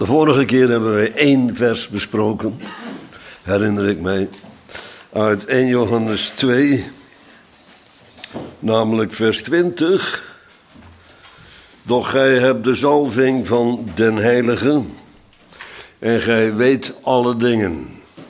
De vorige keer hebben wij 1 vers besproken, herinner ik mij, uit 1 Johannes 2, namelijk vers 20. Doch gij hebt de zalving van den Heilige en gij weet alle dingen.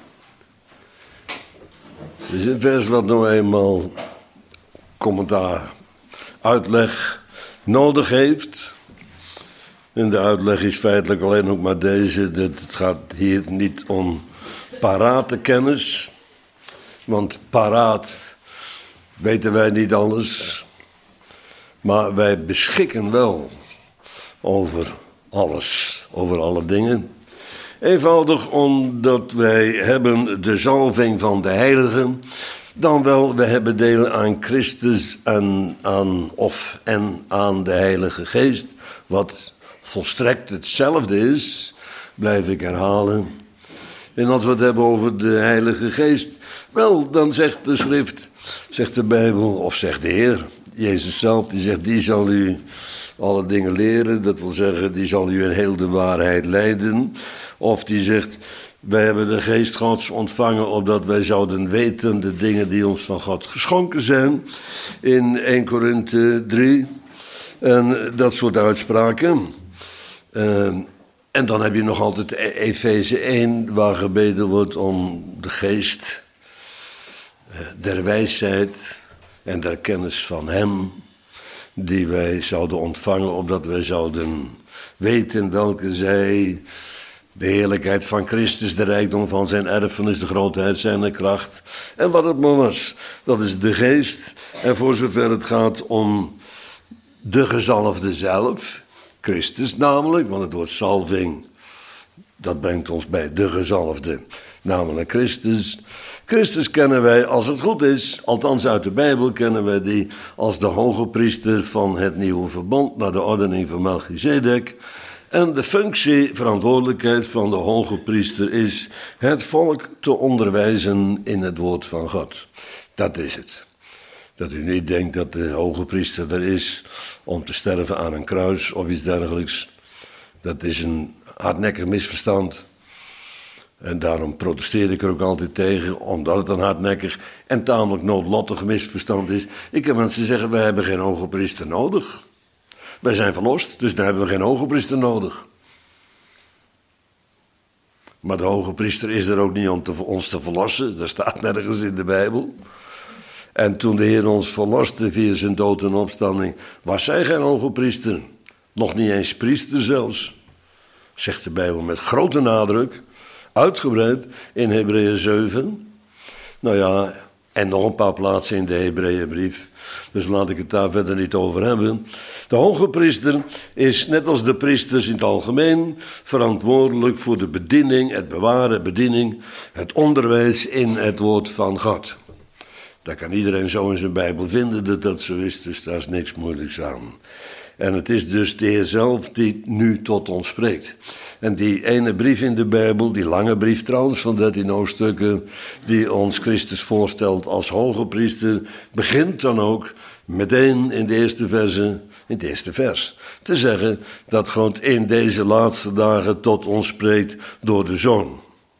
Dit is een vers wat nou eenmaal commentaar, uitleg nodig heeft. En de uitleg is feitelijk alleen ook maar deze. Het gaat hier niet om parate kennis. Want paraat weten wij niet alles. Maar wij beschikken wel over alles, over alle dingen. Eenvoudig omdat wij hebben de zalving van de heiligen. Dan wel, we hebben deel aan Christus en aan de Heilige Geest. Wat volstrekt hetzelfde is, blijf ik herhalen. En als we het hebben over de Heilige Geest, wel, dan zegt de schrift, zegt de Bijbel, of zegt de Heer, Jezus zelf, die zegt, die zal u alle dingen leren. Dat wil zeggen, die zal u in heel de waarheid leiden. Of die zegt, wij hebben de Geest Gods ontvangen, opdat wij zouden weten de dingen die ons van God geschonken zijn. In 1 Korinthe 3. En dat soort uitspraken. En dan heb je nog altijd Efeze 1, waar gebeden wordt om de geest der wijsheid en der kennis van hem, die wij zouden ontvangen, opdat wij zouden weten welke zij, de heerlijkheid van Christus, de rijkdom van zijn erfenis, de grootheid zijn kracht. En wat het maar was, dat is de geest. En voor zover het gaat om de gezalfde zelf, Christus namelijk, want het woord zalving, dat brengt ons bij de gezalfde, namelijk Christus. Christus kennen wij, als het goed is, althans uit de Bijbel kennen wij die als de hoge priester van het nieuwe verbond, naar de ordening van Melchizedek. En de functie, verantwoordelijkheid van de hoge priester is het volk te onderwijzen in het woord van God. Dat is het. Dat u niet denkt dat de hoge priester er is om te sterven aan een kruis of iets dergelijks. Dat is een hardnekkig misverstand. En daarom protesteer ik er ook altijd tegen, omdat het een hardnekkig en tamelijk noodlottig misverstand is. Ik heb mensen zeggen, wij hebben geen hoge priester nodig. Wij zijn verlost, dus dan hebben we geen hoge priester nodig. Maar de hoge priester is er ook niet om ons te verlossen. Dat staat nergens in de Bijbel. En toen de Heer ons verloste via zijn dood en opstanding, was zij geen hoge priester. Nog niet eens priester zelfs. Zegt de Bijbel met grote nadruk, uitgebreid in Hebreeën 7. Nou ja, en nog een paar plaatsen in de Hebreeënbrief. Dus laat ik het daar verder niet over hebben. De hoge priester is, net als de priesters in het algemeen, verantwoordelijk voor de bediening, het bewaren, bediening, het onderwijs in het woord van God. Dat kan iedereen zo in zijn Bijbel vinden dat dat zo is, dus daar is niks moeilijks aan. En het is dus de Heer zelf die nu tot ons spreekt. En die ene brief in de Bijbel, die lange brief trouwens van 13 hoofdstukken, die ons Christus voorstelt als hoge priester, begint dan ook meteen in het eerste vers, te zeggen dat God in deze laatste dagen tot ons spreekt door de Zoon.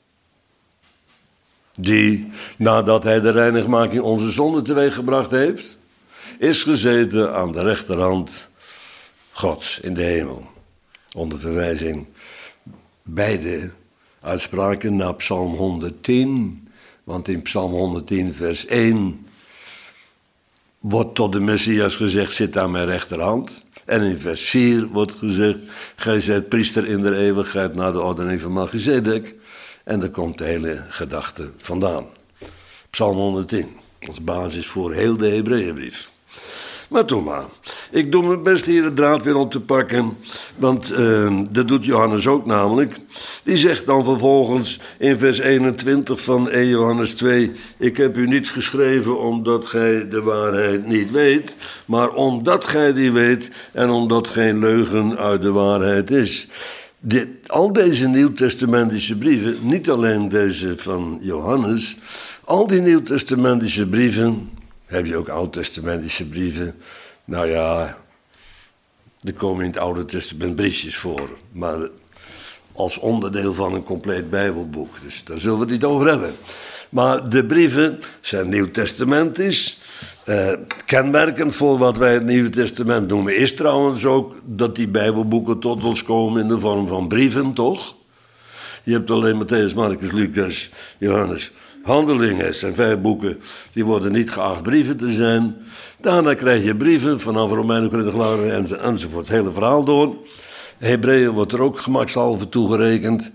Die, nadat hij de reinigmaking onze zonde teweeggebracht heeft, is gezeten aan de rechterhand Gods in de hemel. Onder verwijzing beide uitspraken naar Psalm 110. Want in Psalm 110 vers 1 wordt tot de Messias gezegd, zit aan mijn rechterhand. En in vers 4 wordt gezegd, gij zijt priester in de eeuwigheid naar de ordening van Melchizedek. En daar komt de hele gedachte vandaan. Psalm 110, als basis voor heel de Hebreeënbrief. Maar toen maar. Ik doe mijn best hier de draad weer op te pakken. Want dat doet Johannes ook namelijk. Die zegt dan vervolgens in vers 21 van 1 Johannes 2... Ik heb u niet geschreven omdat gij de waarheid niet weet, maar omdat gij die weet en omdat geen leugen uit de waarheid is. Al deze nieuwtestamentische brieven, niet alleen deze van Johannes, al die nieuwtestamentische brieven, heb je ook oud-testamentische brieven. Nou ja, er komen in het Oude Testament briefjes voor, maar als onderdeel van een compleet Bijbelboek. Dus daar zullen we het niet over hebben. Maar de brieven zijn nieuwtestamentisch. Kenmerkend voor wat wij het Nieuwe Testament noemen is trouwens ook dat die Bijbelboeken tot ons komen in de vorm van brieven, toch? Je hebt alleen Matthäus, Marcus, Lucas, Johannes, Handelingen. Het zijn 5 boeken, die worden niet geacht brieven te zijn. Daarna krijg je brieven vanaf Romeinen, Korinthe, Galaten enzovoort. Het hele verhaal door. Hebreeën wordt er ook gemakshalve toegerekend.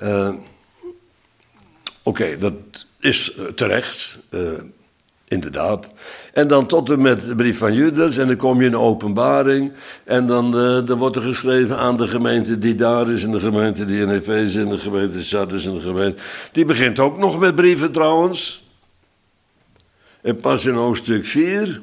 Oké, dat is terecht, inderdaad. En dan tot en met de brief van Judas en dan kom je in de Openbaring. En dan wordt er geschreven aan de gemeente die daar is en de gemeente die in Efeze en de gemeente Sardis en de gemeente... Die begint ook nog met brieven trouwens. En pas in hoofdstuk 4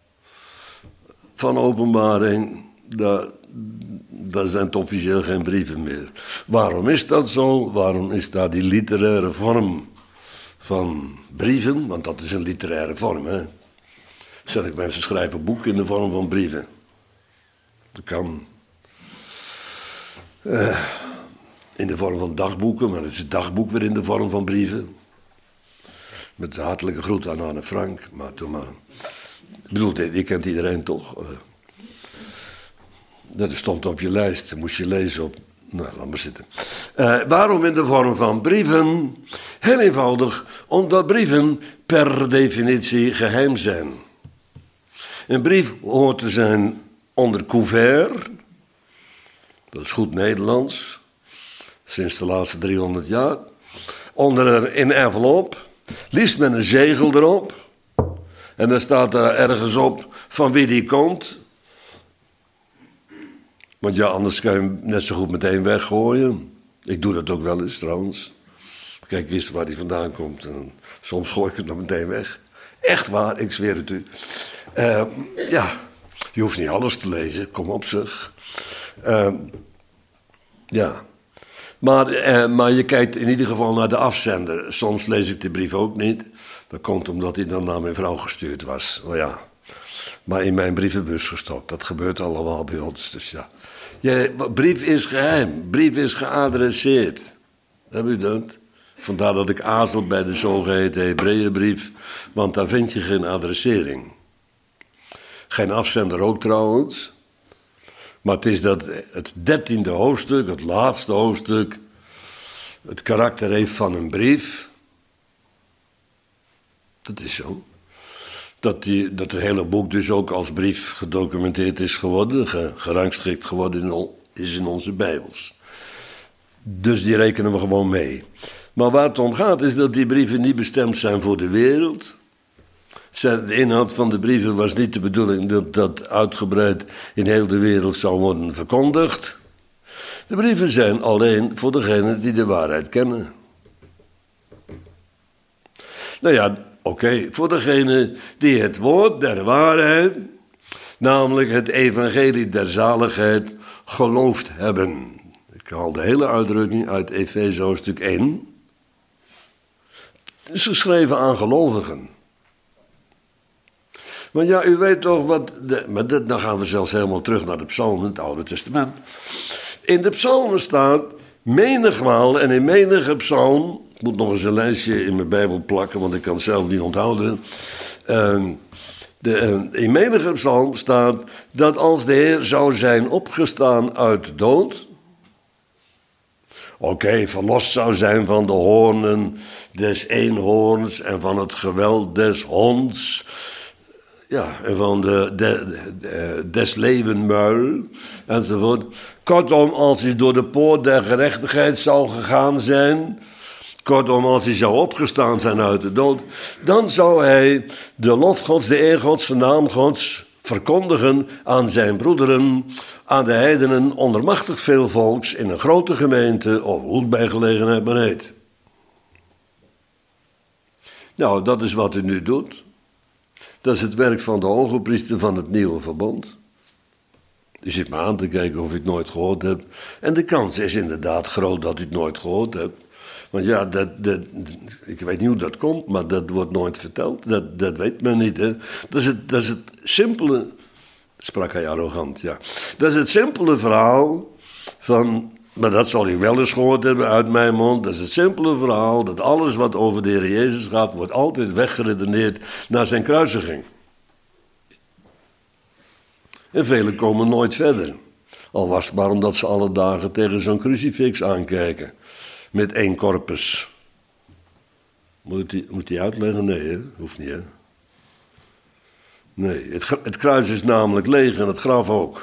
van Openbaring, daar zijn het officieel geen brieven meer. Waarom is dat zo? Waarom is daar die literaire vorm van brieven? Want dat is een literaire vorm, hè. Zeg, mensen schrijven boeken in de vorm van brieven. Dat kan. In de vorm van dagboeken, maar het is het dagboek weer in de vorm van brieven. Met de hartelijke groet aan Anne Frank. Maar toen maar. Ik bedoel, je kent iedereen toch? Dat stond op je lijst, moest je lezen op. Nou, laat maar zitten. Waarom in de vorm van brieven? Heel eenvoudig, omdat brieven per definitie geheim zijn. Een brief hoort te zijn onder couvert. Dat is goed Nederlands. Sinds de laatste 300 jaar. Onder een envelop. Liefst met een zegel erop. En dan staat daar ergens op van wie die komt. Want ja, anders kan je hem net zo goed meteen weggooien. Ik doe dat ook wel eens trouwens. Kijk eens waar hij vandaan komt. En soms gooi ik het nog meteen weg. Echt waar, ik zweer het u. Ja, je hoeft niet alles te lezen. Kom op zeg. Ja. Maar je kijkt in ieder geval naar de afzender. Soms lees ik de brief ook niet. Dat komt omdat hij dan naar mijn vrouw gestuurd was. Maar ja. Maar in mijn brievenbus gestopt. Dat gebeurt allemaal bij ons. Dus ja. Brief is geheim. Brief is geadresseerd. Heb u dat? Vandaar dat ik aarzel bij de zogeheten Hebreeënbrief. Want daar vind je geen adressering. Geen afzender ook trouwens. Maar het is dat het 13e hoofdstuk, het laatste hoofdstuk, het karakter heeft van een brief. Dat is zo. Dat het hele boek dus ook als brief gedocumenteerd is geworden, gerangschikt geworden is in onze Bijbels. Dus die rekenen we gewoon mee. Maar waar het om gaat is dat die brieven niet bestemd zijn voor de wereld. De inhoud van de brieven was niet de bedoeling dat dat uitgebreid in heel de wereld zou worden verkondigd. De brieven zijn alleen voor degenen die de waarheid kennen. Nou ja, oké, voor degenen die het woord der waarheid, namelijk het evangelie der zaligheid, geloofd hebben. Ik haal de hele uitdrukking uit Efeze hoofdstuk 1. Het is geschreven aan gelovigen. Want ja, u weet toch wat... dan gaan we zelfs helemaal terug naar de psalmen, het Oude Testament. In de psalmen staat menigmaal en in menige psalm... Ik moet nog eens een lijstje in mijn Bijbel plakken, want ik kan het zelf niet onthouden. In menige psalm staat dat als de Heer zou zijn opgestaan uit de dood... verlost zou zijn van de hoornen des eenhoorns en van het geweld des honds... Ja, en van des levenmuil, enzovoort. Kortom, als hij door de poort der gerechtigheid zou gegaan zijn... Kortom, als hij zou opgestaan zijn uit de dood... dan zou hij de lof Gods, de eer Gods, de naam Gods... verkondigen aan zijn broederen... aan de heidenen onder machtig veel volks... in een grote gemeente of hoe het bij gelegenheid maar heet. Nou, dat is wat hij nu doet... Dat is het werk van de hogepriester van het nieuwe verbond. U zit me aan te kijken of u het nooit gehoord hebt. En de kans is inderdaad groot dat u het nooit gehoord hebt. Want ja, ik weet niet hoe dat komt, maar dat wordt nooit verteld. Dat weet men niet. Hè. Dat is het simpele... Sprak hij arrogant, ja. Dat is het simpele verhaal van Maar dat zal u wel eens gehoord hebben uit mijn mond. Dat is het simpele verhaal dat alles wat over de Heer Jezus gaat, wordt altijd weggeredeneerd naar zijn kruisiging. En velen komen nooit verder. Al was het maar omdat ze alle dagen tegen zo'n crucifix aankijken. Met 1 corpus. Moet die uitleggen? Nee, hè? Hoeft niet, hè? Nee, het kruis is namelijk leeg en het graf ook.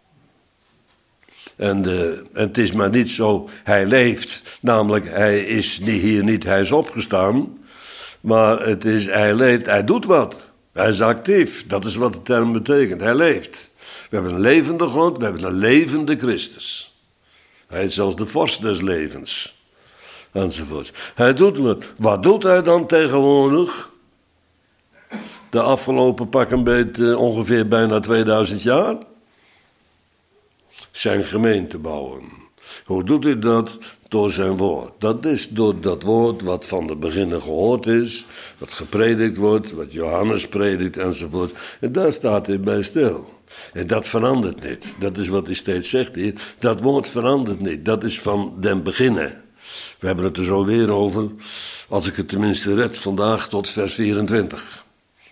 En het is maar niet zo, hij leeft. Namelijk, hij is hier niet, hij is opgestaan. Maar het is, hij leeft, hij doet wat. Hij is actief, dat is wat de term betekent. Hij leeft. We hebben een levende God, we hebben een levende Christus. Hij is zelfs de vorst des levens. Enzovoort. Hij doet wat. Wat doet hij dan tegenwoordig? De afgelopen pak een beetje ongeveer bijna 2000 jaar? Zijn gemeente bouwen. Hoe doet hij dat? Door zijn woord. Dat is door dat woord wat van de beginnen gehoord is, wat gepredikt wordt, wat Johannes predikt enzovoort. En daar staat hij bij stil. En dat verandert niet. Dat is wat hij steeds zegt hier. Dat woord verandert niet. Dat is van den beginnen. We hebben het er zo weer over, als ik het tenminste red, vandaag tot vers 24.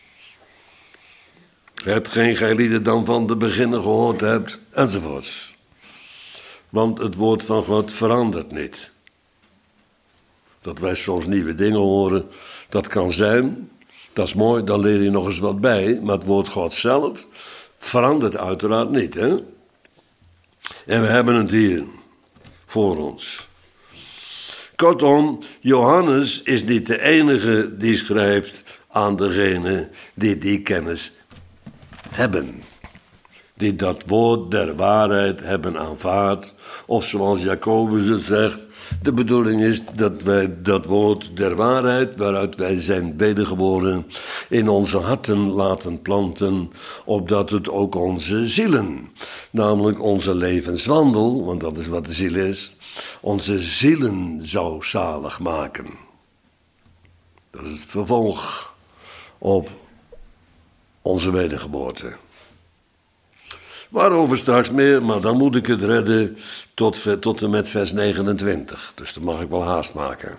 Hetgeen gij lieden dan van de beginnen gehoord hebt, enzovoorts. Want het woord van God verandert niet. Dat wij soms nieuwe dingen horen, dat kan zijn. Dat is mooi, dan leer je nog eens wat bij. Maar het woord God zelf verandert uiteraard niet. Hè? En we hebben het hier voor ons. Kortom, Johannes is niet de enige die schrijft aan degene die die kennis hebben. Die dat woord der waarheid hebben aanvaard. Of zoals Jacobus het zegt, de bedoeling is dat wij dat woord der waarheid, waaruit wij zijn wedergeboren, in onze harten laten planten, opdat het ook onze zielen, namelijk onze levenswandel, want dat is wat de ziel is, onze zielen zou zalig maken. Dat is het vervolg op onze wedergeboorte. Waarover straks meer, maar dan moet ik het redden tot en met vers 29. Dus dan mag ik wel haast maken.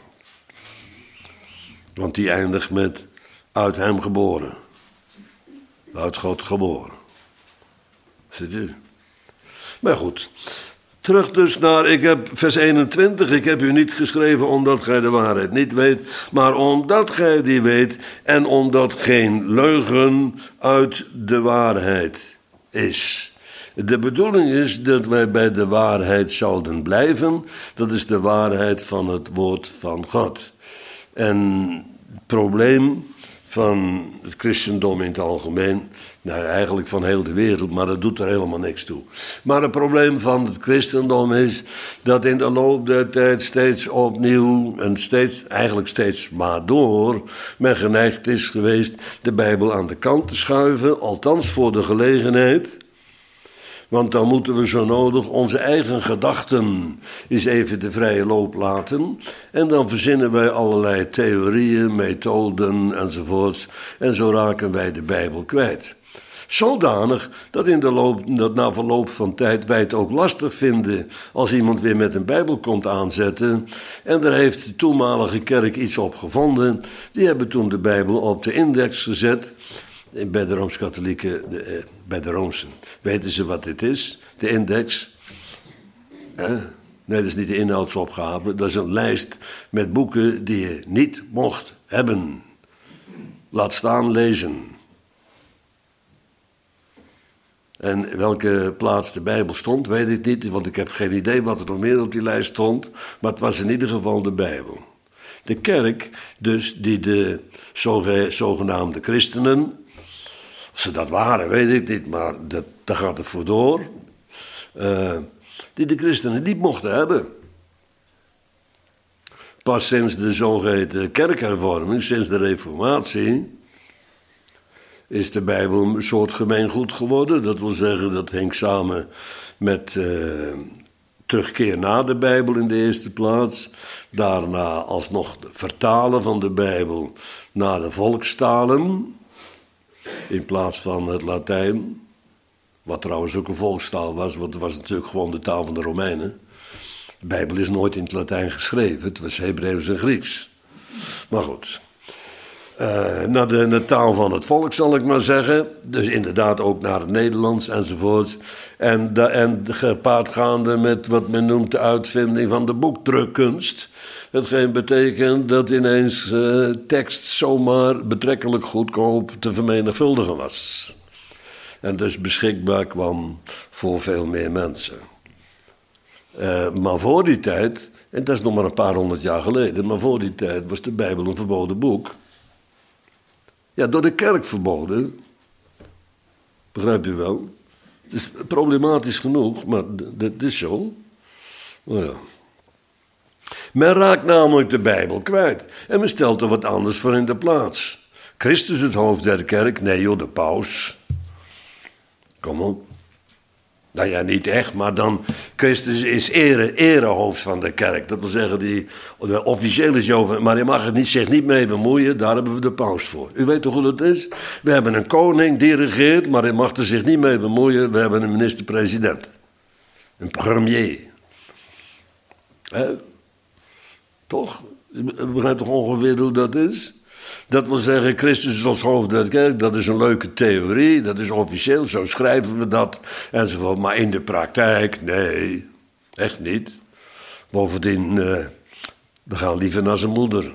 Want die eindigt met uit hem geboren. Uit God geboren. Ziet u? Maar goed. Terug dus naar, ik heb vers 21, ik heb u niet geschreven omdat gij de waarheid niet weet, maar omdat gij die weet en omdat geen leugen uit de waarheid is. De bedoeling is dat wij bij de waarheid zouden blijven. Dat is de waarheid van het woord van God. En het probleem van het christendom in het algemeen, nou eigenlijk van heel de wereld, maar dat doet er helemaal niks toe. Maar het probleem van het christendom is dat in de loop der tijd steeds opnieuw en eigenlijk steeds maar door men geneigd is geweest de Bijbel aan de kant te schuiven, althans voor de gelegenheid. Want dan moeten we zo nodig onze eigen gedachten eens even de vrije loop laten. En dan verzinnen wij allerlei theorieën, methoden enzovoorts. En zo raken wij de Bijbel kwijt. Zodanig dat na verloop van tijd wij het ook lastig vinden als iemand weer met een Bijbel komt aanzetten. En daar heeft de toenmalige kerk iets op gevonden. Die hebben toen de Bijbel op de index gezet. Bij de Rooms-Katholieken, bij de Roomsen, weten ze wat dit is, de index. Nee, dat is niet de inhoudsopgave, dat is een lijst met boeken die je niet mocht hebben. Laat staan lezen. En welke plaats de Bijbel stond, weet ik niet, want ik heb geen idee wat er nog meer op die lijst stond, maar het was in ieder geval de Bijbel. De kerk, dus die de zogenaamde christenen, of ze dat waren, weet ik niet, maar daar gaat het voor door. Die de christenen niet mochten hebben. Pas sinds de zogeheten kerkhervorming, sinds de reformatie, is de Bijbel een soort gemeengoed geworden. Dat wil zeggen, dat hing samen met terugkeer na de Bijbel in de eerste plaats. Daarna alsnog vertalen van de Bijbel naar de volkstalen. In plaats van het Latijn, wat trouwens ook een volkstaal was, want het was natuurlijk gewoon de taal van de Romeinen. De Bijbel is nooit in het Latijn geschreven, het was Hebreeuws en Grieks. Maar goed, naar de taal van het volk zal ik maar zeggen. Dus inderdaad ook naar het Nederlands enzovoorts. En gepaard gaande met wat men noemt de uitvinding van de boekdrukkunst. Hetgeen betekent dat ineens tekst zomaar betrekkelijk goedkoop te vermenigvuldigen was. En dus beschikbaar kwam voor veel meer mensen. Maar voor die tijd, en dat is nog maar een paar honderd jaar geleden, maar voor die tijd was de Bijbel een verboden boek. Ja, door de kerk verboden. Begrijp je wel? Het is problematisch genoeg, maar dat is zo. Nou ja. Men raakt namelijk de Bijbel kwijt. En men stelt er wat anders voor in de plaats. Christus het hoofd der kerk? Nee joh, de paus. Kom op. Nou ja, niet echt, maar dan... Christus is erehoofd van de kerk. Dat wil zeggen, de officieel is over... Maar je mag er zich niet mee bemoeien, daar hebben we de paus voor. U weet toch hoe dat is? We hebben een koning, die regeert, maar hij mag er zich niet mee bemoeien. We hebben een minister-president. Een premier. Toch? U begrijpt toch ongeveer hoe dat is? Dat wil zeggen, Christus is als hoofd der kerk, dat is een leuke theorie, dat is officieel, zo schrijven we dat, enzovoort. Maar in de praktijk, nee, echt niet. Bovendien, we gaan liever naar zijn moeder.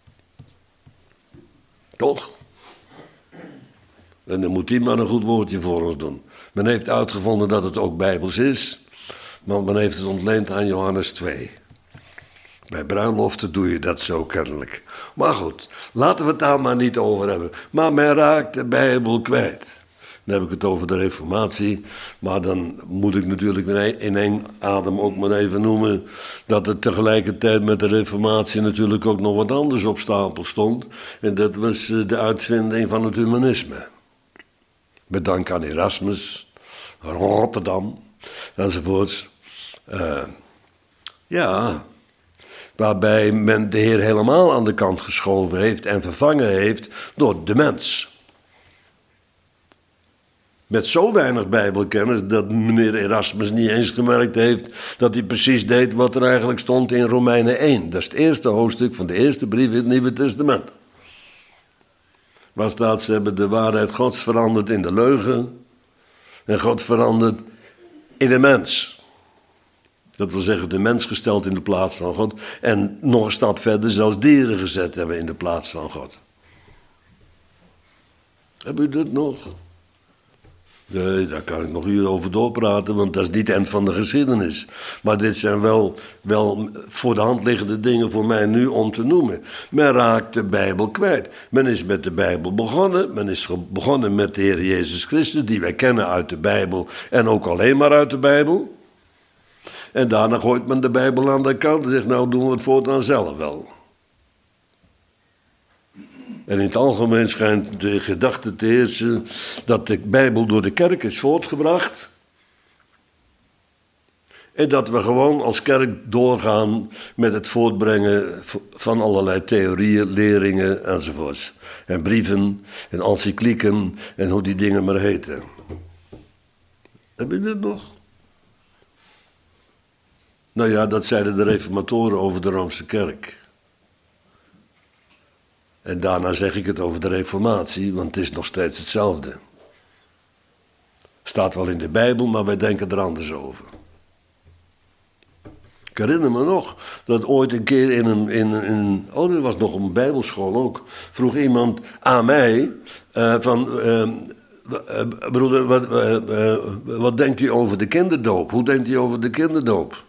Toch? En dan moet hij maar een goed woordje voor ons doen. Men heeft uitgevonden dat het ook bijbels is, want men heeft het ontleend aan Johannes 2. Bij bruiloften doe je dat zo kennelijk. Maar goed, laten we het daar maar niet over hebben. Maar men raakt de Bijbel kwijt. Dan heb ik het over de Reformatie. Maar dan moet ik natuurlijk in één adem ook maar even noemen... dat er tegelijkertijd met de Reformatie natuurlijk ook nog wat anders op stapel stond. En dat was de uitvinding van het humanisme. Met dank aan Erasmus, Rotterdam, enzovoorts. Waarbij men de Heer helemaal aan de kant geschoven heeft en vervangen heeft door de mens. Met zo weinig Bijbelkennis dat meneer Erasmus niet eens gemerkt heeft dat hij precies deed wat er eigenlijk stond in Romeinen 1. Dat is het eerste hoofdstuk van de eerste brief in het Nieuwe Testament. Waar staat, ze hebben de waarheid Gods veranderd in de leugen en God veranderd in de mens. Dat wil zeggen, de mens gesteld in de plaats van God. En nog een stap verder, zelfs dieren gezet hebben in de plaats van God. Heb u dat nog? Nee, daar kan ik nog uren over doorpraten, want dat is niet het eind van de geschiedenis. Maar dit zijn wel voor de hand liggende dingen voor mij nu om te noemen. Men raakt de Bijbel kwijt. Men is met de Bijbel begonnen. Men is begonnen met de Heer Jezus Christus, die wij kennen uit de Bijbel en ook alleen maar uit de Bijbel. En daarna gooit men de Bijbel aan de kant en zegt, nou doen we het voortaan zelf wel. En in het algemeen schijnt de gedachte te heersen dat de Bijbel door de kerk is voortgebracht. En dat we gewoon als kerk doorgaan met het voortbrengen van allerlei theorieën, leringen enzovoorts. En brieven en encyclieken en hoe die dingen maar heten. Heb je dat nog? Nou ja, dat zeiden de reformatoren over de Roomse kerk. En daarna zeg ik het over de Reformatie, want het is nog steeds hetzelfde. Staat wel in de Bijbel, maar wij denken er anders over. Ik herinner me nog dat ooit een keer dat was nog op een bijbelschool ook, vroeg iemand aan mij broeder, wat denkt u over de kinderdoop? Hoe denkt u over de kinderdoop?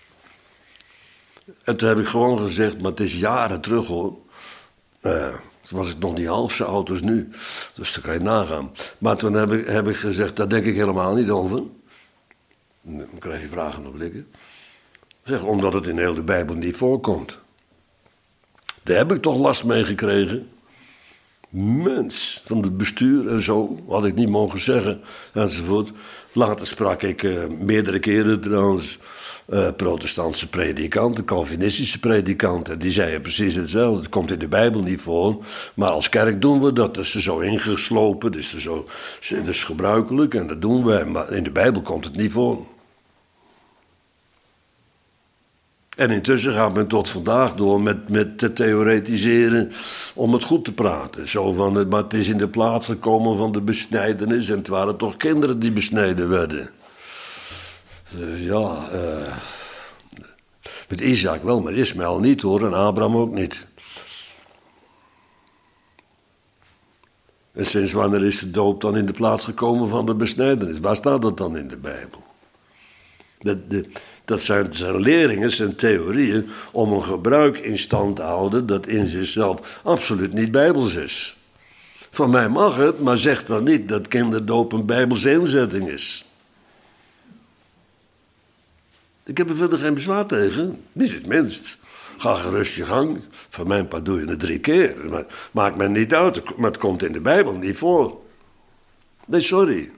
En toen heb ik gewoon gezegd, maar het is jaren terug hoor. Toen was ik nog niet half zo oud als nu. Dus dan kan je nagaan. Maar toen heb ik gezegd, daar denk ik helemaal niet over. Dan krijg je vragen op blikken. Zeg, omdat het in heel de Bijbel niet voorkomt. Daar heb ik toch last mee gekregen. Mens, van het bestuur en zo, had ik niet mogen zeggen, enzovoort. Later sprak ik meerdere keren trouwens protestantse predikanten, Calvinistische predikanten. Die zeiden precies hetzelfde. Het komt in de Bijbel niet voor, maar als kerk doen we dat. Dat is er zo ingeslopen, dat is gebruikelijk en dat doen we. Maar in de Bijbel komt het niet voor. En intussen gaat men tot vandaag door met te theoretiseren om het goed te praten. Zo van, maar het is in de plaats gekomen van de besnijdenis en het waren toch kinderen die besneden werden. Met Isaac wel, maar Ismaël niet hoor en Abraham ook niet. En sinds wanneer is de doop dan in de plaats gekomen van de besnijdenis? Waar staat dat dan in de Bijbel? Dat zijn leringen, zijn theorieën om een gebruik in stand te houden dat in zichzelf absoluut niet bijbels is. Van mij mag het, maar zeg dan niet dat kinderdoop een bijbelse inzetting is. Ik heb er verder geen bezwaar tegen, niet het minst. Ga gerust je gang. Van mijn part doe je het 3 keer. Maar maakt mij niet uit, maar het komt in de Bijbel niet voor. Nee, sorry.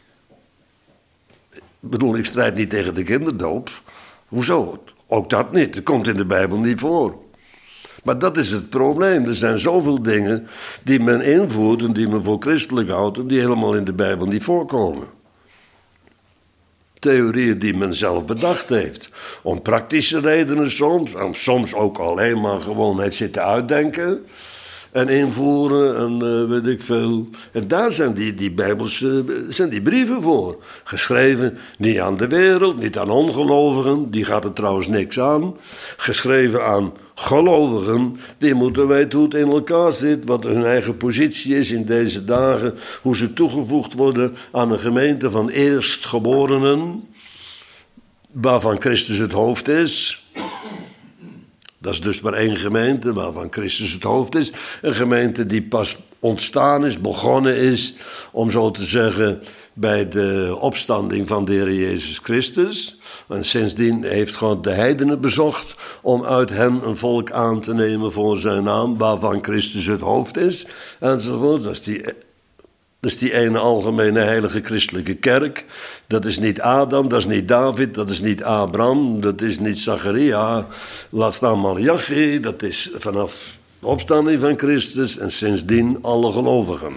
Ik bedoel, ik strijd niet tegen de kinderdoop. Hoezo? Ook dat niet. Het komt in de Bijbel niet voor. Maar dat is het probleem. Er zijn zoveel dingen die men invoert en die men voor christelijk houdt en die helemaal in de Bijbel niet voorkomen. Theorieën die men zelf bedacht heeft. Om praktische redenen soms. En soms ook alleen maar gewoon het zitten uitdenken. En invoeren en weet ik veel. En daar zijn die Bijbelse zijn die brieven voor. Geschreven niet aan de wereld, niet aan ongelovigen. Die gaat er trouwens niks aan. Geschreven aan gelovigen. Die moeten weten hoe het in elkaar zit. Wat hun eigen positie is in deze dagen. Hoe ze toegevoegd worden aan een gemeente van eerstgeborenen. Waarvan Christus het hoofd is. Dat is dus maar 1 gemeente waarvan Christus het hoofd is. Een gemeente die pas ontstaan is, begonnen is, om zo te zeggen, bij de opstanding van de Heer Jezus Christus. En sindsdien heeft God de heidenen bezocht om uit hen een volk aan te nemen voor zijn naam, waarvan Christus het hoofd is, enzovoort. Dat is die ene algemene heilige christelijke kerk. Dat is niet Adam, dat is niet David, dat is niet Abraham, dat is niet Zacharia. Laat staan Malachi, dat is vanaf de opstanding van Christus en sindsdien alle gelovigen.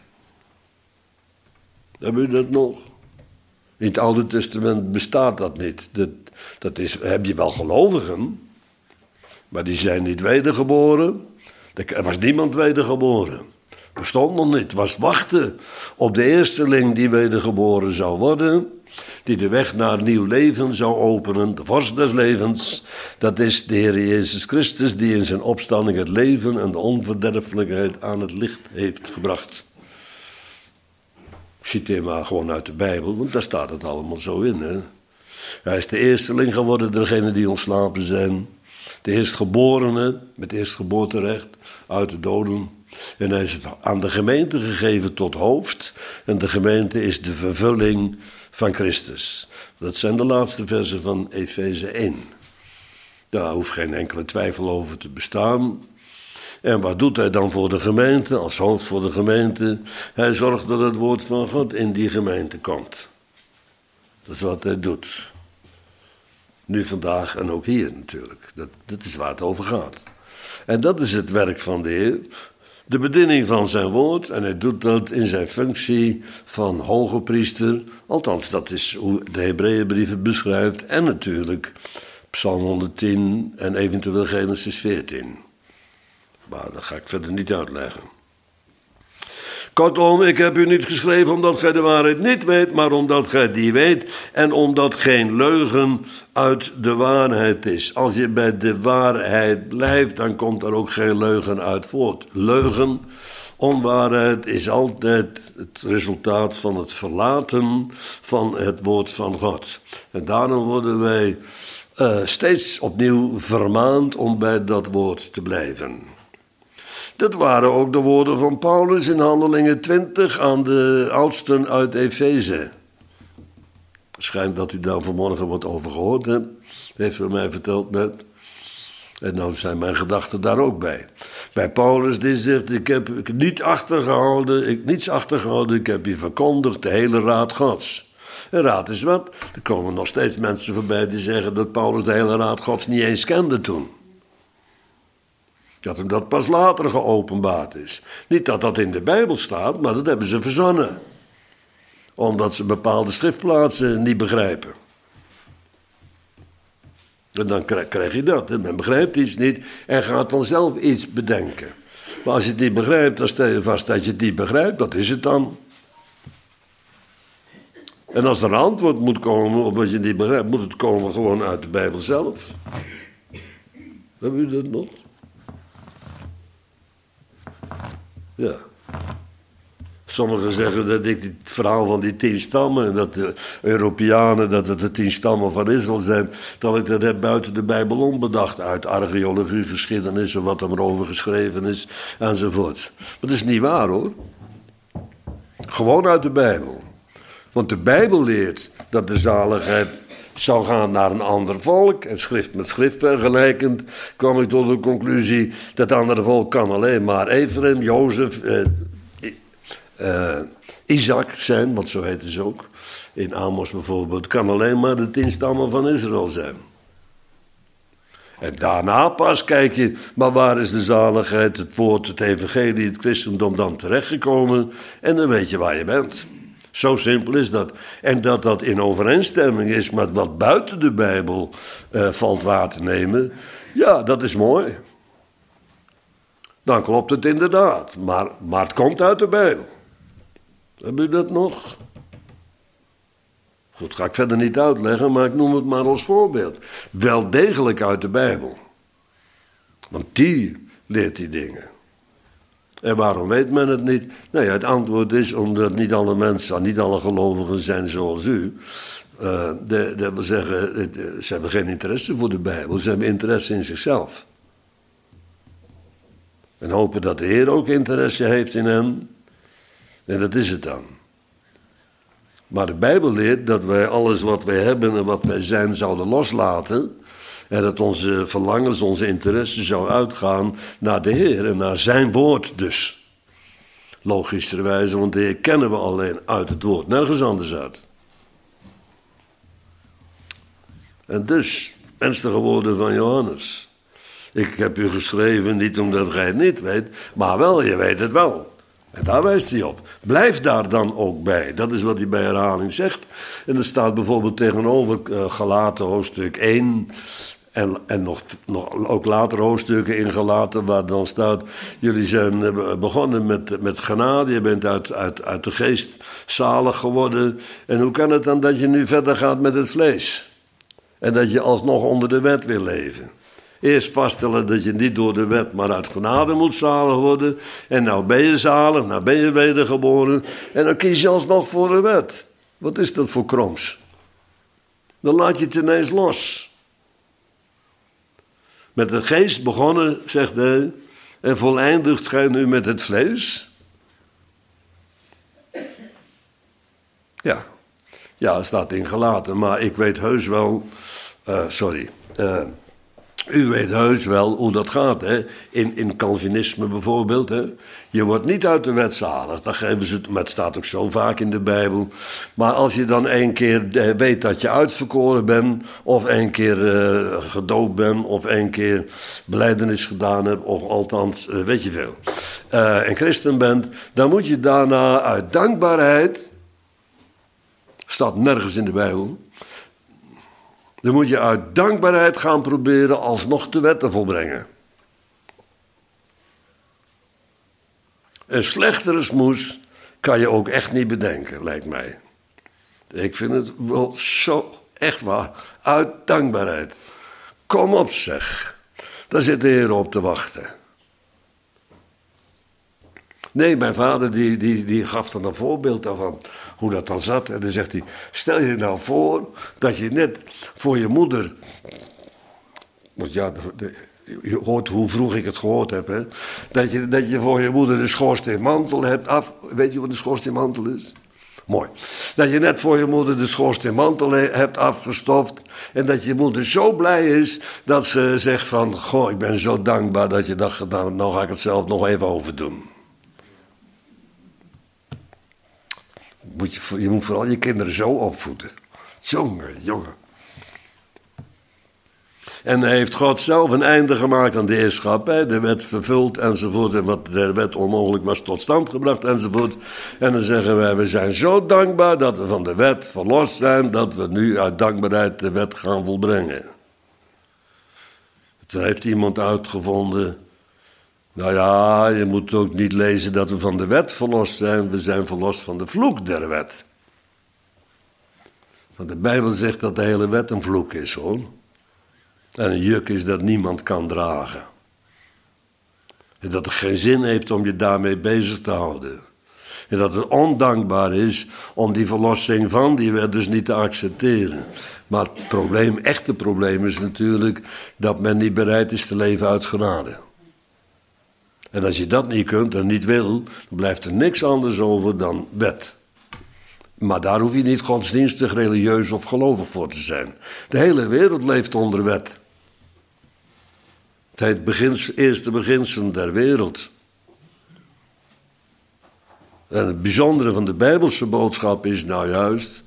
Hebben u dat nog? In het Oude Testament bestaat dat niet. Heb je wel gelovigen, maar die zijn niet wedergeboren. Er was niemand wedergeboren. Bestond nog niet. Was wachten op de eersteling die wedergeboren zou worden. Die de weg naar nieuw leven zou openen. De vorst des levens. Dat is de Heer Jezus Christus die in zijn opstanding het leven en de onverderfelijkheid aan het licht heeft gebracht. Ik citeer maar gewoon uit de Bijbel, want daar staat het allemaal zo in. Hè? Hij is de eersteling geworden, degenen die ontslapen zijn. De eerstgeborene met eerstgeboorterecht uit de doden. En hij is aan de gemeente gegeven tot hoofd. En de gemeente is de vervulling van Christus. Dat zijn de laatste versen van Efeze 1. Daar hoeft geen enkele twijfel over te bestaan. En wat doet hij dan voor de gemeente, als hoofd voor de gemeente? Hij zorgt dat het woord van God in die gemeente komt. Dat is wat hij doet. Nu, vandaag en ook hier natuurlijk. Dat is waar het over gaat. En dat is het werk van de Heer. De bediening van zijn woord. En hij doet dat in zijn functie van hoge priester. Althans, dat is hoe de Hebreeënbrief het beschrijft. En natuurlijk Psalm 110 en eventueel Genesis 14. Maar dat ga ik verder niet uitleggen. Kortom, ik heb u niet geschreven omdat gij de waarheid niet weet, maar omdat gij die weet en omdat geen leugen uit de waarheid is. Als je bij de waarheid blijft, dan komt er ook geen leugen uit voort. Leugen, onwaarheid is altijd het resultaat van het verlaten van het woord van God. En daarom worden wij steeds opnieuw vermaand om bij dat woord te blijven. Dat waren ook de woorden van Paulus in Handelingen 20 aan de oudsten uit Efeze. Het schijnt dat u daar vanmorgen wat over gehoord hebt. Heeft u mij verteld net. En nou zijn mijn gedachten daar ook bij. Bij Paulus die zegt, ik heb niets achtergehouden, ik heb je verkondigd, de hele raad Gods. En raad is wat? Er komen nog steeds mensen voorbij die zeggen dat Paulus de hele raad Gods niet eens kende toen. Dat hem dat pas later geopenbaard is. Niet dat dat in de Bijbel staat, maar dat hebben ze verzonnen. Omdat ze bepaalde schriftplaatsen niet begrijpen. En dan krijg je dat. Men begrijpt iets niet en gaat dan zelf iets bedenken. Maar als je het niet begrijpt, dan stel je vast dat je het niet begrijpt. Dat is het dan. En als er een antwoord moet komen op wat je niet begrijpt, moet het komen gewoon uit de Bijbel zelf. Hebben u dat nog? Ja. Sommigen zeggen dat ik het verhaal van die 10 stammen, dat de Europeanen, dat het de 10 stammen van Israël zijn, dat ik dat heb buiten de Bijbel onbedacht, uit archeologie, geschiedenis en wat er maar over geschreven is, enzovoort. Maar dat is niet waar hoor. Gewoon uit de Bijbel. Want de Bijbel leert dat de zaligheid zou gaan naar een ander volk. En schrift met schrift vergelijkend kwam ik tot de conclusie dat andere volk kan alleen maar Ephraim, Jozef, Isaac zijn, want zo heet ze ook. In Amos bijvoorbeeld, kan alleen maar de 10 stammen van Israël zijn. En daarna pas kijk je, maar waar is de zaligheid, het woord, het evangelie, het christendom dan terechtgekomen? En dan weet je waar je bent. Zo simpel is dat. En dat dat in overeenstemming is met wat buiten de Bijbel valt waar te nemen, ja, dat is mooi. Dan klopt het inderdaad, maar het komt uit de Bijbel. Heb u dat nog? Goed, ga ik verder niet uitleggen, maar ik noem het maar als voorbeeld. Wel degelijk uit de Bijbel. Want die leert die dingen. En waarom weet men het niet? Nou ja, het antwoord is omdat niet alle mensen, niet alle gelovigen zijn zoals u. Dat wil zeggen, ze hebben geen interesse voor de Bijbel, ze hebben interesse in zichzelf. En hopen dat de Heer ook interesse heeft in hen. En dat is het dan. Maar de Bijbel leert dat wij alles wat wij hebben en wat wij zijn zouden loslaten. En dat onze verlangens, onze interesse zou uitgaan naar de Heer en naar zijn woord dus. Logischerwijze, want de Heer kennen we alleen uit het woord, nergens anders uit. En dus, ernstige woorden van Johannes. Ik heb u geschreven, niet omdat gij het niet weet, maar wel, je weet het wel. En daar wijst hij op. Blijf daar dan ook bij. Dat is wat hij bij herhaling zegt. En er staat bijvoorbeeld tegenover Galaten hoofdstuk 1... En nog ook later hoofdstukken in Galaten waar dan staat, jullie zijn begonnen met genade, je bent uit de geest zalig geworden. En hoe kan het dan dat je nu verder gaat met het vlees? En dat je alsnog onder de wet wil leven? Eerst vaststellen dat je niet door de wet, maar uit genade moet zalig worden. En nou ben je zalig, nou ben je wedergeboren. En dan kies je alsnog voor de wet. Wat is dat voor kroms? Dan laat je het ineens los. Met de geest begonnen, zegt hij, en voleindigt gij nu met het vlees? Ja, het staat in Galaten, maar ik weet heus wel, u weet heus wel hoe dat gaat, hè? In Calvinisme bijvoorbeeld. Hè? Je wordt niet uit de wet zalig. Dat geven ze, maar het staat ook zo vaak in de Bijbel. Maar als je dan 1 keer weet dat je uitverkoren bent, of 1 keer gedoopt bent, of 1 keer belijdenis gedaan hebt, of althans, weet je veel, en christen bent, dan moet je daarna uit dankbaarheid, staat nergens in de Bijbel, dan moet je uit dankbaarheid gaan proberen alsnog de wet te volbrengen. Een slechtere smoes kan je ook echt niet bedenken, lijkt mij. Ik vind het wel zo, echt waar, uit dankbaarheid. Kom op zeg, daar zit de Heer op te wachten. Nee, mijn vader die gaf er een voorbeeld daarvan, hoe dat dan zat. En dan zegt hij, stel je nou voor dat je net voor je moeder... Want ja, je hoort hoe vroeg ik het gehoord heb, hè. Dat je voor je moeder de schoorsteenmantel hebt af... Weet je wat een schoorsteenmantel is? Mooi. Dat je net voor je moeder de schoorsteenmantel hebt afgestoft. En dat je moeder zo blij is dat ze zegt van... Goh, ik ben zo dankbaar dat je dat gedaan. Nou ga ik het zelf nog even overdoen. Je moet vooral je kinderen zo opvoeden. Jongen. En hij heeft God zelf een einde gemaakt aan de heerschappij, de wet vervuld enzovoort. En wat de wet onmogelijk was tot stand gebracht enzovoort. En dan zeggen wij, we zijn zo dankbaar dat we van de wet verlost zijn, dat we nu uit dankbaarheid de wet gaan volbrengen. Toen heeft iemand uitgevonden, nou ja, je moet ook niet lezen dat we van de wet verlost zijn. We zijn verlost van de vloek der wet. Want de Bijbel zegt dat de hele wet een vloek is, hoor. En een juk is dat niemand kan dragen. En dat het geen zin heeft om je daarmee bezig te houden. En dat het ondankbaar is om die verlossing van die wet dus niet te accepteren. Maar het echte probleem is natuurlijk dat men niet bereid is te leven uit genade. En als je dat niet kunt en niet wil, dan blijft er niks anders over dan wet. Maar daar hoef je niet godsdienstig, religieus of gelovig voor te zijn. De hele wereld leeft onder wet. Het heet eerste beginselen der wereld. En het bijzondere van de Bijbelse boodschap is nou juist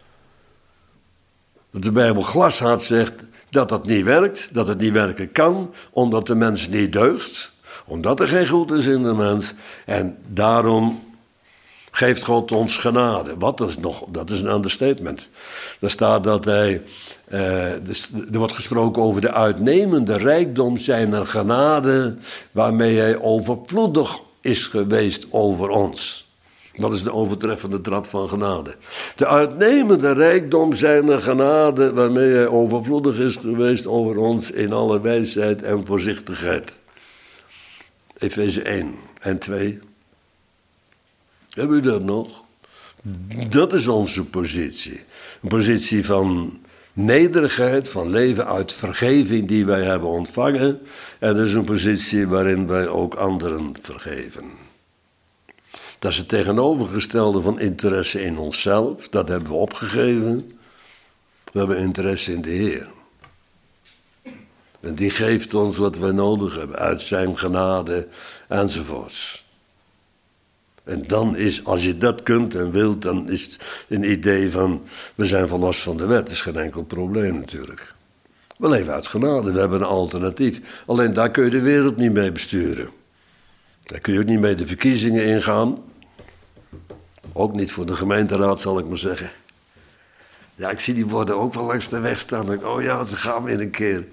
dat de Bijbel glashard zegt dat dat niet werkt, dat het niet werken kan, omdat de mens niet deugt, omdat er geen goed is in de mens. En daarom geeft God ons genade. Dat is een understatement. Daar staat dat er wordt gesproken over de uitnemende rijkdom zijner genade, waarmee hij overvloedig is geweest over ons. Dat is de overtreffende trap van genade. De uitnemende rijkdom zijner genade, waarmee hij overvloedig is geweest over ons in alle wijsheid en voorzichtigheid. Efeze 1 en 2. Hebben u dat nog? Dat is onze positie. Een positie van nederigheid, van leven uit vergeving die wij hebben ontvangen. En dat is een positie waarin wij ook anderen vergeven. Dat is het tegenovergestelde van interesse in onszelf. Dat hebben we opgegeven. We hebben interesse in de Heer. En die geeft ons wat wij nodig hebben, uit zijn genade enzovoorts. En dan is, als je dat kunt en wilt, dan is het een idee van, we zijn verlost van de wet. Dat is geen enkel probleem natuurlijk. We leven uit genade, we hebben een alternatief. Alleen daar kun je de wereld niet mee besturen. Daar kun je ook niet mee de verkiezingen ingaan. Ook niet voor de gemeenteraad, zal ik maar zeggen. Ja, ik zie die borden ook wel langs de weg staan. Dan denk ik, oh ja, ze gaan weer een keer.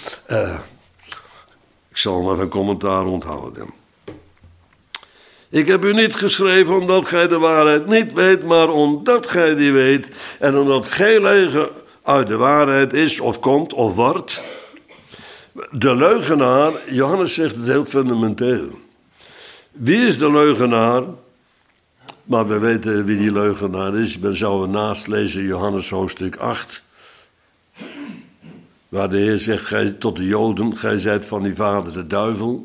Ik zal maar een commentaar onthouden. Ik heb u niet geschreven omdat gij de waarheid niet weet, maar omdat gij die weet. En omdat geen leugen uit de waarheid is of komt of wordt. De leugenaar, Johannes zegt het heel fundamenteel. Wie is de leugenaar? Maar we weten wie die leugenaar is. Men zou ernaast lezen Johannes hoofdstuk 8. Waar de Heer zegt gij, tot de Joden, gij zijt van die vader de duivel.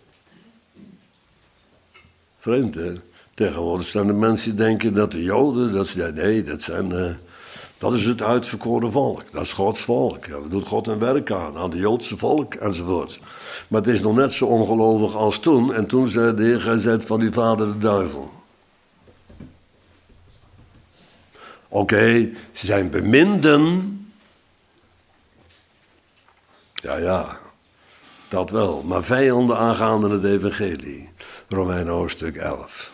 Vreemd, hè? Tegenwoordig staan de mensen die denken dat de Joden, dat is het uitverkoren volk. Dat is Gods volk. Ja, daar doet God een werk aan de Joodse volk enzovoort. Maar het is nog net zo ongelovig als toen. En toen zei de Heer, gij zijt van die vader de duivel. Oké, ze zijn beminden. Ja, dat wel. Maar vijanden aangaande het evangelie. Romeinen hoofdstuk 11.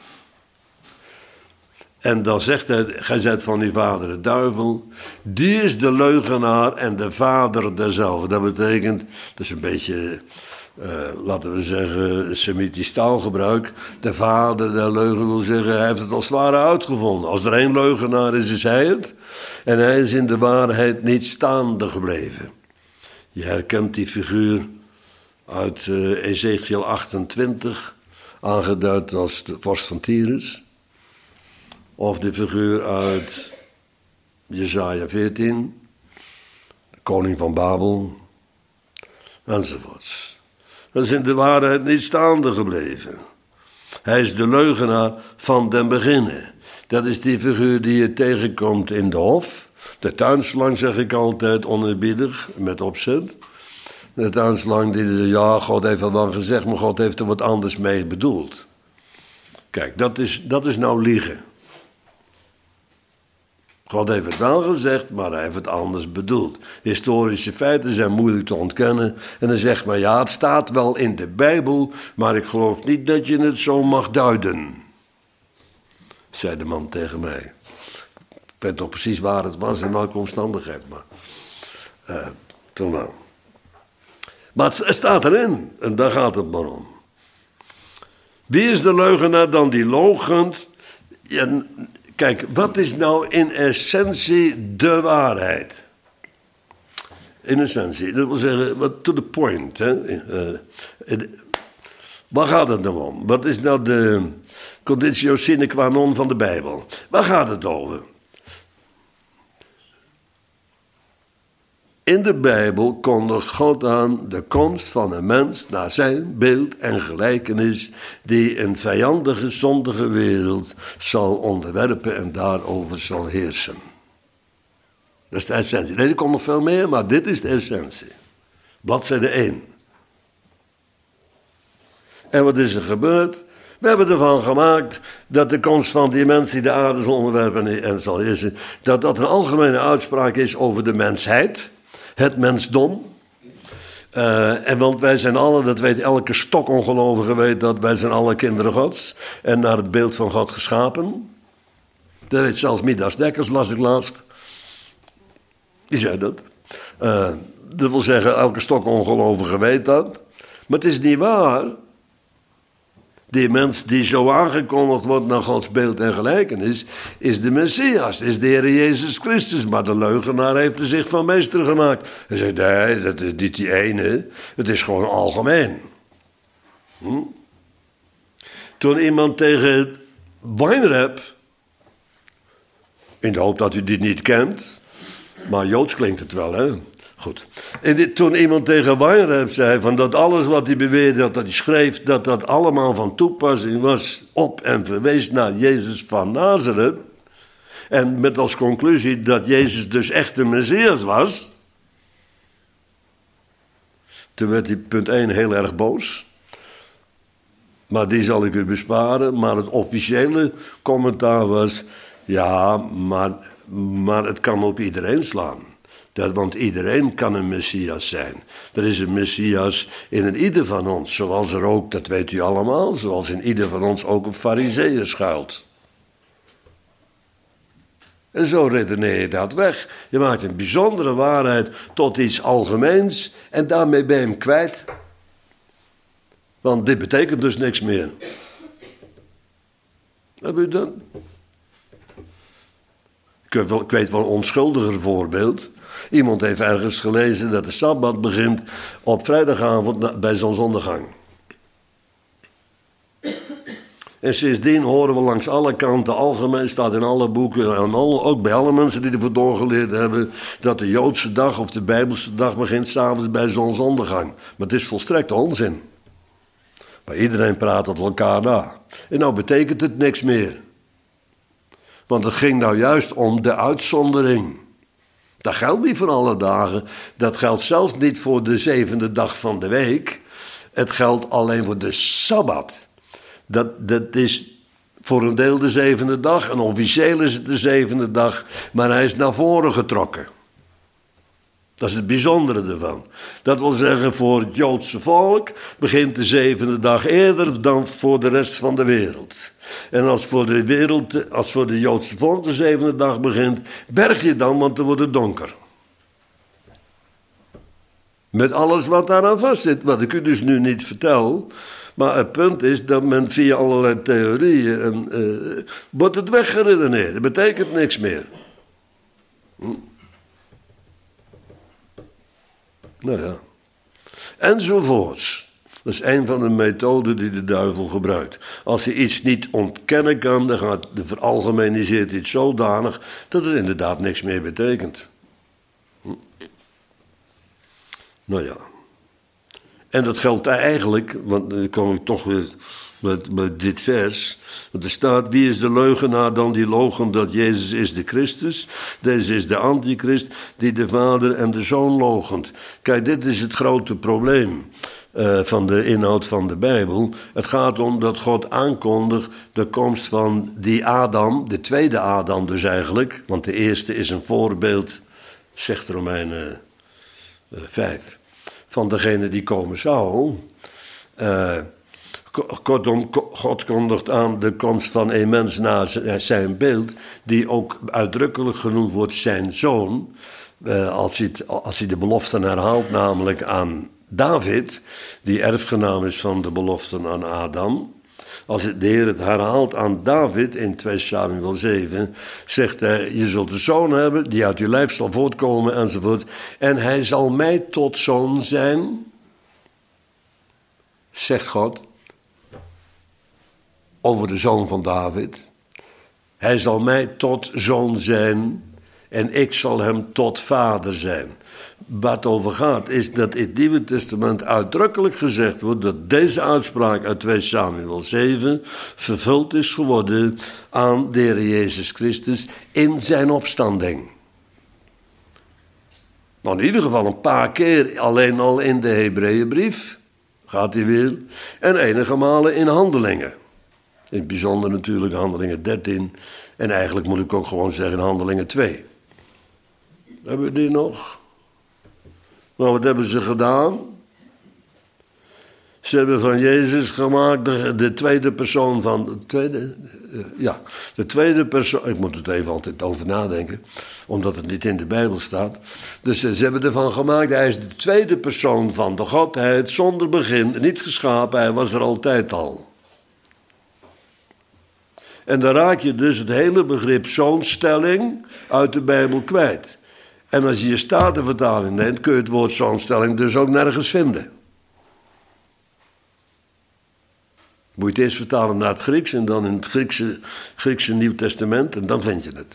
En dan zegt hij, gij zijt van die vader de duivel. Die is de leugenaar en de vader derzelfde. Dat betekent, dat is een beetje, laten we zeggen, semitisch taalgebruik. De vader der leugen wil zeggen, hij heeft het als het ware uitgevonden. Als er één leugenaar is, is hij het. En hij is in de waarheid niet staande gebleven. Je herkent die figuur uit Ezekiel 28, aangeduid als de vorst van Tyrus. Of de figuur uit Jesaja 14, de koning van Babel, enzovoorts. Dat is in de waarheid niet staande gebleven. Hij is de leugenaar van den beginne. Dat is die figuur die je tegenkomt in de hof. De tuinslang zeg ik altijd oneerbiedig, met opzet. De tuinslang die zegt, ja, God heeft het dan gezegd, maar God heeft er wat anders mee bedoeld. Kijk, dat is nou liegen. God heeft het wel gezegd, maar hij heeft het anders bedoeld. Historische feiten zijn moeilijk te ontkennen. En dan zegt men, ja, het staat wel in de Bijbel, maar ik geloof niet dat je het zo mag duiden. Zei de man tegen mij. Ik weet toch precies waar het was en welke omstandigheid, maar toen nou. Maar het staat erin, en daar gaat het maar om. Wie is de leugenaar dan die loochent? Ja, kijk, wat is nou in essentie de waarheid? In essentie, dat wil zeggen, to the point. Hè? Waar gaat het nou om? Wat is nou de conditio sine qua non van de Bijbel? Waar gaat het over? In de Bijbel kondigt God aan de komst van een mens naar zijn beeld en gelijkenis, die een vijandige, zondige wereld zal onderwerpen en daarover zal heersen. Dat is de essentie. Nee, er komt nog veel meer, maar dit is de essentie. Bladzijde 1. En wat is er gebeurd? We hebben ervan gemaakt dat de komst van die mens die de aarde zal onderwerpen en zal heersen, dat dat een algemene uitspraak is over de mensheid, het mensdom. En want wij zijn alle, dat weet elke stokongelovige weet dat, wij zijn alle kinderen Gods en naar het beeld van God geschapen. Dat weet zelfs Midas Dekkers, las ik laatst. Die zei dat. Dat wil zeggen, elke stokongelovige weet dat. Maar het is niet waar. Die mens die zo aangekondigd wordt naar Gods beeld en gelijkenis, is de Messias, is de Heer Jezus Christus. Maar de leugenaar heeft er zich van meester gemaakt. Hij zegt, nee, dat is niet die ene. Het is gewoon algemeen. Toen iemand tegen Weinreb, in de hoop dat u dit niet kent, maar Joods klinkt het wel, hè? Goed. En toen iemand tegen Weinreb zei van dat alles wat hij beweerde, dat hij schreef, dat dat allemaal van toepassing was op en verwees naar Jezus van Nazareth. En met als conclusie dat Jezus dus echt de Messias was. Toen werd hij punt 1 heel erg boos. Maar die zal ik u besparen. Maar het officiële commentaar was, ja, maar het kan op iedereen slaan. Want iedereen kan een Messias zijn. Er is een Messias in ieder van ons. Zoals er ook, dat weet u allemaal, zoals in ieder van ons ook een Farizeeër schuilt. En zo redeneer je dat weg. Je maakt een bijzondere waarheid tot iets algemeens en daarmee ben je hem kwijt. Want dit betekent dus niks meer. Heb u dat? Ik weet wel een onschuldiger voorbeeld. Iemand heeft ergens gelezen dat de Sabbat begint op vrijdagavond bij zonsondergang. En sindsdien horen we langs alle kanten, algemeen staat in alle boeken, en ook bij alle mensen die ervoor doorgeleerd hebben, dat de Joodse dag of de Bijbelse dag begint 's avonds bij zonsondergang. Maar het is volstrekt onzin. Maar iedereen praat het elkaar na. En nou betekent het niks meer. Want het ging nou juist om de uitzondering. Dat geldt niet voor alle dagen. Dat geldt zelfs niet voor de 7e dag van de week. Het geldt alleen voor de Sabbat. Dat is voor een deel de 7e dag. En officieel is het de 7e dag. Maar hij is naar voren getrokken. Dat is het bijzondere ervan. Dat wil zeggen, voor het Joodse volk begint de 7e dag eerder dan voor de rest van de wereld. En als voor de Joodse volk de 7e dag begint, berg je dan, want dan wordt het donker. Met alles wat daaraan vastzit, wat ik u dus nu niet vertel. Maar het punt is dat men via allerlei theorieën wordt het weggeredeneerd. Dat betekent niks meer. Nou ja. Enzovoorts. Dat is een van de methoden die de duivel gebruikt. Als hij iets niet ontkennen kan, dan veralgemeniseert hij het zodanig dat het inderdaad niks meer betekent. Nou ja. En dat geldt eigenlijk, want dan kom ik toch weer met dit vers. Want er staat, wie is de leugenaar dan die loochent dat Jezus is de Christus? Deze is de antichrist die de Vader en de Zoon loochent. Kijk, dit is het grote probleem van de inhoud van de Bijbel. Het gaat om dat God aankondigt de komst van die Adam, de tweede Adam dus eigenlijk. Want de eerste is een voorbeeld, zegt Romeinen 5, van degene die komen zou. Kortom, God kondigt aan de komst van een mens naar zijn beeld, die ook uitdrukkelijk genoemd wordt zijn zoon, als hij de beloften herhaalt, namelijk aan David, die erfgenaam is van de beloften aan Adam, als de Heer het herhaalt aan David in 2 Samuel 7, zegt hij, je zult een zoon hebben die uit je lijf zal voortkomen enzovoort. En hij zal mij tot zoon zijn, zegt God, over de zoon van David. Hij zal mij tot zoon zijn en ik zal hem tot vader zijn. Wat het over gaat is dat in het Nieuwe Testament uitdrukkelijk gezegd wordt dat deze uitspraak uit 2 Samuel 7 vervuld is geworden aan de Heer Jezus Christus in zijn opstanding. Nou, in ieder geval een paar keer alleen al in de Hebreeënbrief gaat hij weer en enige malen in Handelingen. In het bijzonder natuurlijk Handelingen 13 en eigenlijk moet ik ook gewoon zeggen Handelingen 2. Hebben we die nog? Nou, wat hebben ze gedaan? Ze hebben van Jezus gemaakt de tweede persoon van... De tweede persoon... Ik moet er even altijd over nadenken, omdat het niet in de Bijbel staat. Dus ze hebben ervan gemaakt, hij is de tweede persoon van de Godheid, zonder begin, niet geschapen, hij was er altijd al. En dan raak je dus het hele begrip zoonstelling uit de Bijbel kwijt. En als je je Statenvertaling neemt, kun je het woord zoonstelling dus ook nergens vinden. Moet je het eerst vertalen naar het Grieks en dan in het Griekse Nieuw Testament en dan vind je het.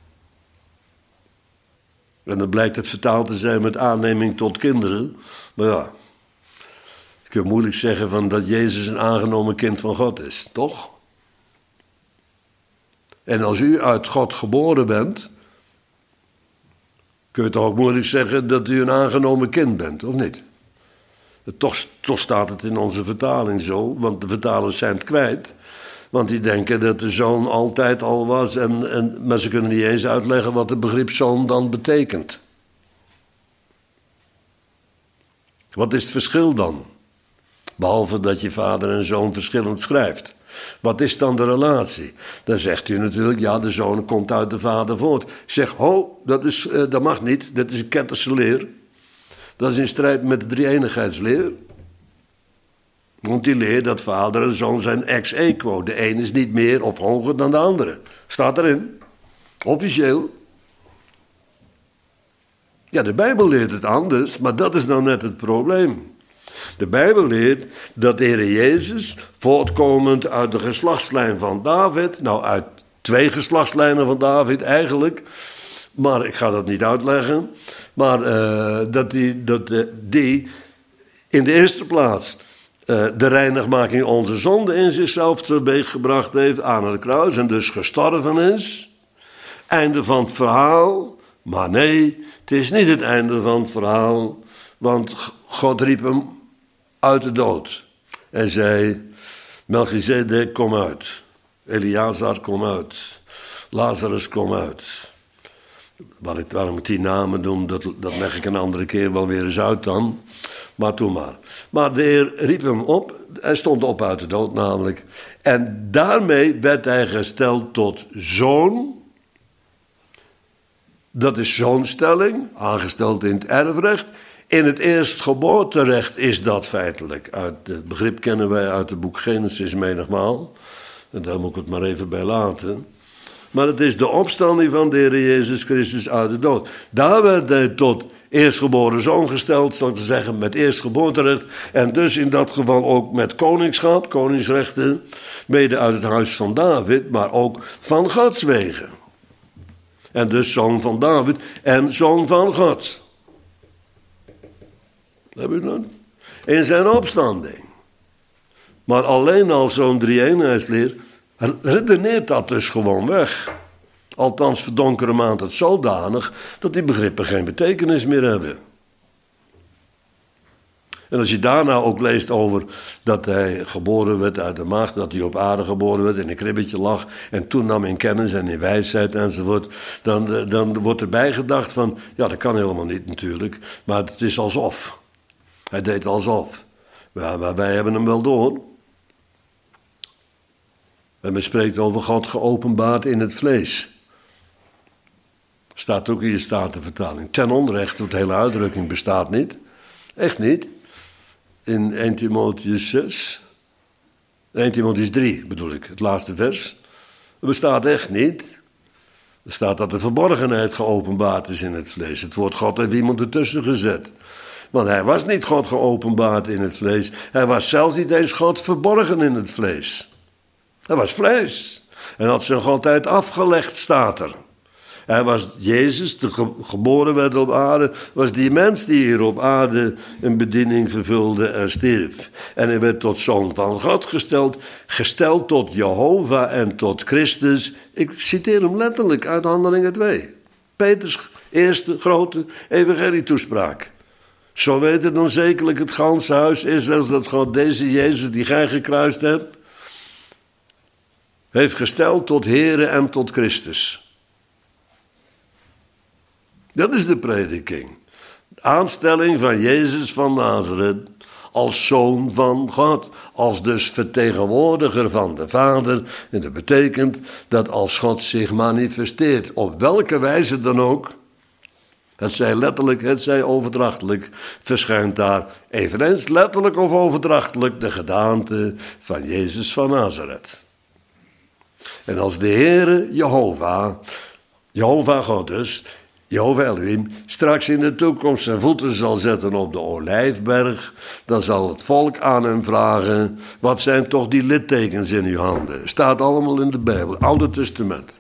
En dan blijkt het vertaald te zijn met aanneming tot kinderen. Maar ja, je kunt moeilijk zeggen van dat Jezus een aangenomen kind van God is, toch? En als u uit God geboren bent, kun je toch ook moeilijk zeggen dat u een aangenomen kind bent, of niet? Toch staat het in onze vertaling zo, want de vertalers zijn het kwijt. Want die denken dat de zoon altijd al was, maar ze kunnen niet eens uitleggen wat het begrip zoon dan betekent. Wat is het verschil dan? Behalve dat je vader en zoon verschillend schrijft. Wat is dan de relatie? Dan zegt u natuurlijk, ja, de zoon komt uit de vader voort. Ik zeg, dat mag niet, dat is een ketterse leer. Dat is in strijd met de drie-enigheidsleer. Want die leert dat vader en zoon zijn ex aequo. De een is niet meer of hoger dan de andere. Staat erin. Officieel. Ja, de Bijbel leert het anders, maar dat is nou net het probleem. De Bijbel leert dat de Heer Jezus, voortkomend uit de geslachtslijn van David, nou uit 2 geslachtslijnen van David eigenlijk, maar ik ga dat niet uitleggen, maar dat die in de eerste plaats de reinigmaking onze zonde in zichzelf teweeggebracht heeft aan het kruis en dus gestorven is. Einde van het verhaal, maar nee, het is niet het einde van het verhaal, want God riep hem uit de dood en zei, Melchizedek, kom uit. Eleazar, kom uit. Lazarus, kom uit. Waarom ik die namen noem, dat leg ik een andere keer wel weer eens uit dan. Maar toen maar. Maar de Heer riep hem op. Hij stond op uit de dood namelijk. En daarmee werd hij gesteld tot zoon. Dat is zoonstelling, aangesteld in het erfrecht. In het eerstgeboorterecht is dat feitelijk. Het begrip kennen wij uit het boek Genesis menigmaal. En daar moet ik het maar even bij laten. Maar het is de opstanding van de Heer Jezus Christus uit de dood. Daar werd hij tot eerstgeboren zoon gesteld, zal ik zeggen, met eerstgeboorterecht. En dus in dat geval ook met koningschap, koningsrechten. Mede uit het huis van David, maar ook van Gods wegen. En dus zoon van David en zoon van God. Heb je dat? In zijn opstanding. Maar alleen al zo'n drie-eenheidsleer redeneert dat dus gewoon weg. Althans verdonkere maand het zodanig dat die begrippen geen betekenis meer hebben. En als je daarna ook leest over dat hij geboren werd uit de maagd, dat hij op aarde geboren werd, in een kribbetje lag en toen nam in kennis en in wijsheid enzovoort, dan wordt erbij gedacht van, ja, dat kan helemaal niet natuurlijk, maar het is alsof. Hij deed alsof. Maar wij hebben hem wel door. En men spreekt over God geopenbaard in het vlees. Staat ook in je Statenvertaling. Ten onrechte, want de hele uitdrukking bestaat niet. Echt niet. in 1 Timotheüs 6. 1 Timotheüs 3 bedoel ik, het laatste vers. Het bestaat echt niet. Er staat dat de verborgenheid geopenbaard is in het vlees. Het woord God heeft iemand ertussen gezet. Want hij was niet God geopenbaard in het vlees. Hij was zelfs niet eens God verborgen in het vlees. Hij was vlees. En had zijn godheid afgelegd, staat er. Hij was Jezus, die geboren werd op aarde, was die mens die hier op aarde een bediening vervulde en stierf. En hij werd tot zoon van God gesteld tot Jehovah en tot Christus. Ik citeer hem letterlijk uit Handelingen 2. Peters eerste grote evangelietoespraak. Zo weet het dan zekerlijk het ganse huis Israëls dat God deze Jezus die gij gekruist hebt, heeft gesteld tot Here en tot Christus. Dat is de prediking. De aanstelling van Jezus van Nazareth als zoon van God. Als dus vertegenwoordiger van de Vader. En dat betekent dat als God zich manifesteert, op welke wijze dan ook, het zij letterlijk, het zij overdrachtelijk, verschijnt daar eveneens letterlijk of overdrachtelijk de gedaante van Jezus van Nazareth. En als de Heere Jehovah God dus, Jehovah Elohim, straks in de toekomst zijn voeten zal zetten op de Olijfberg, dan zal het volk aan hem vragen, wat zijn toch die littekens in uw handen? Staat allemaal in de Bijbel, het Oude Testament.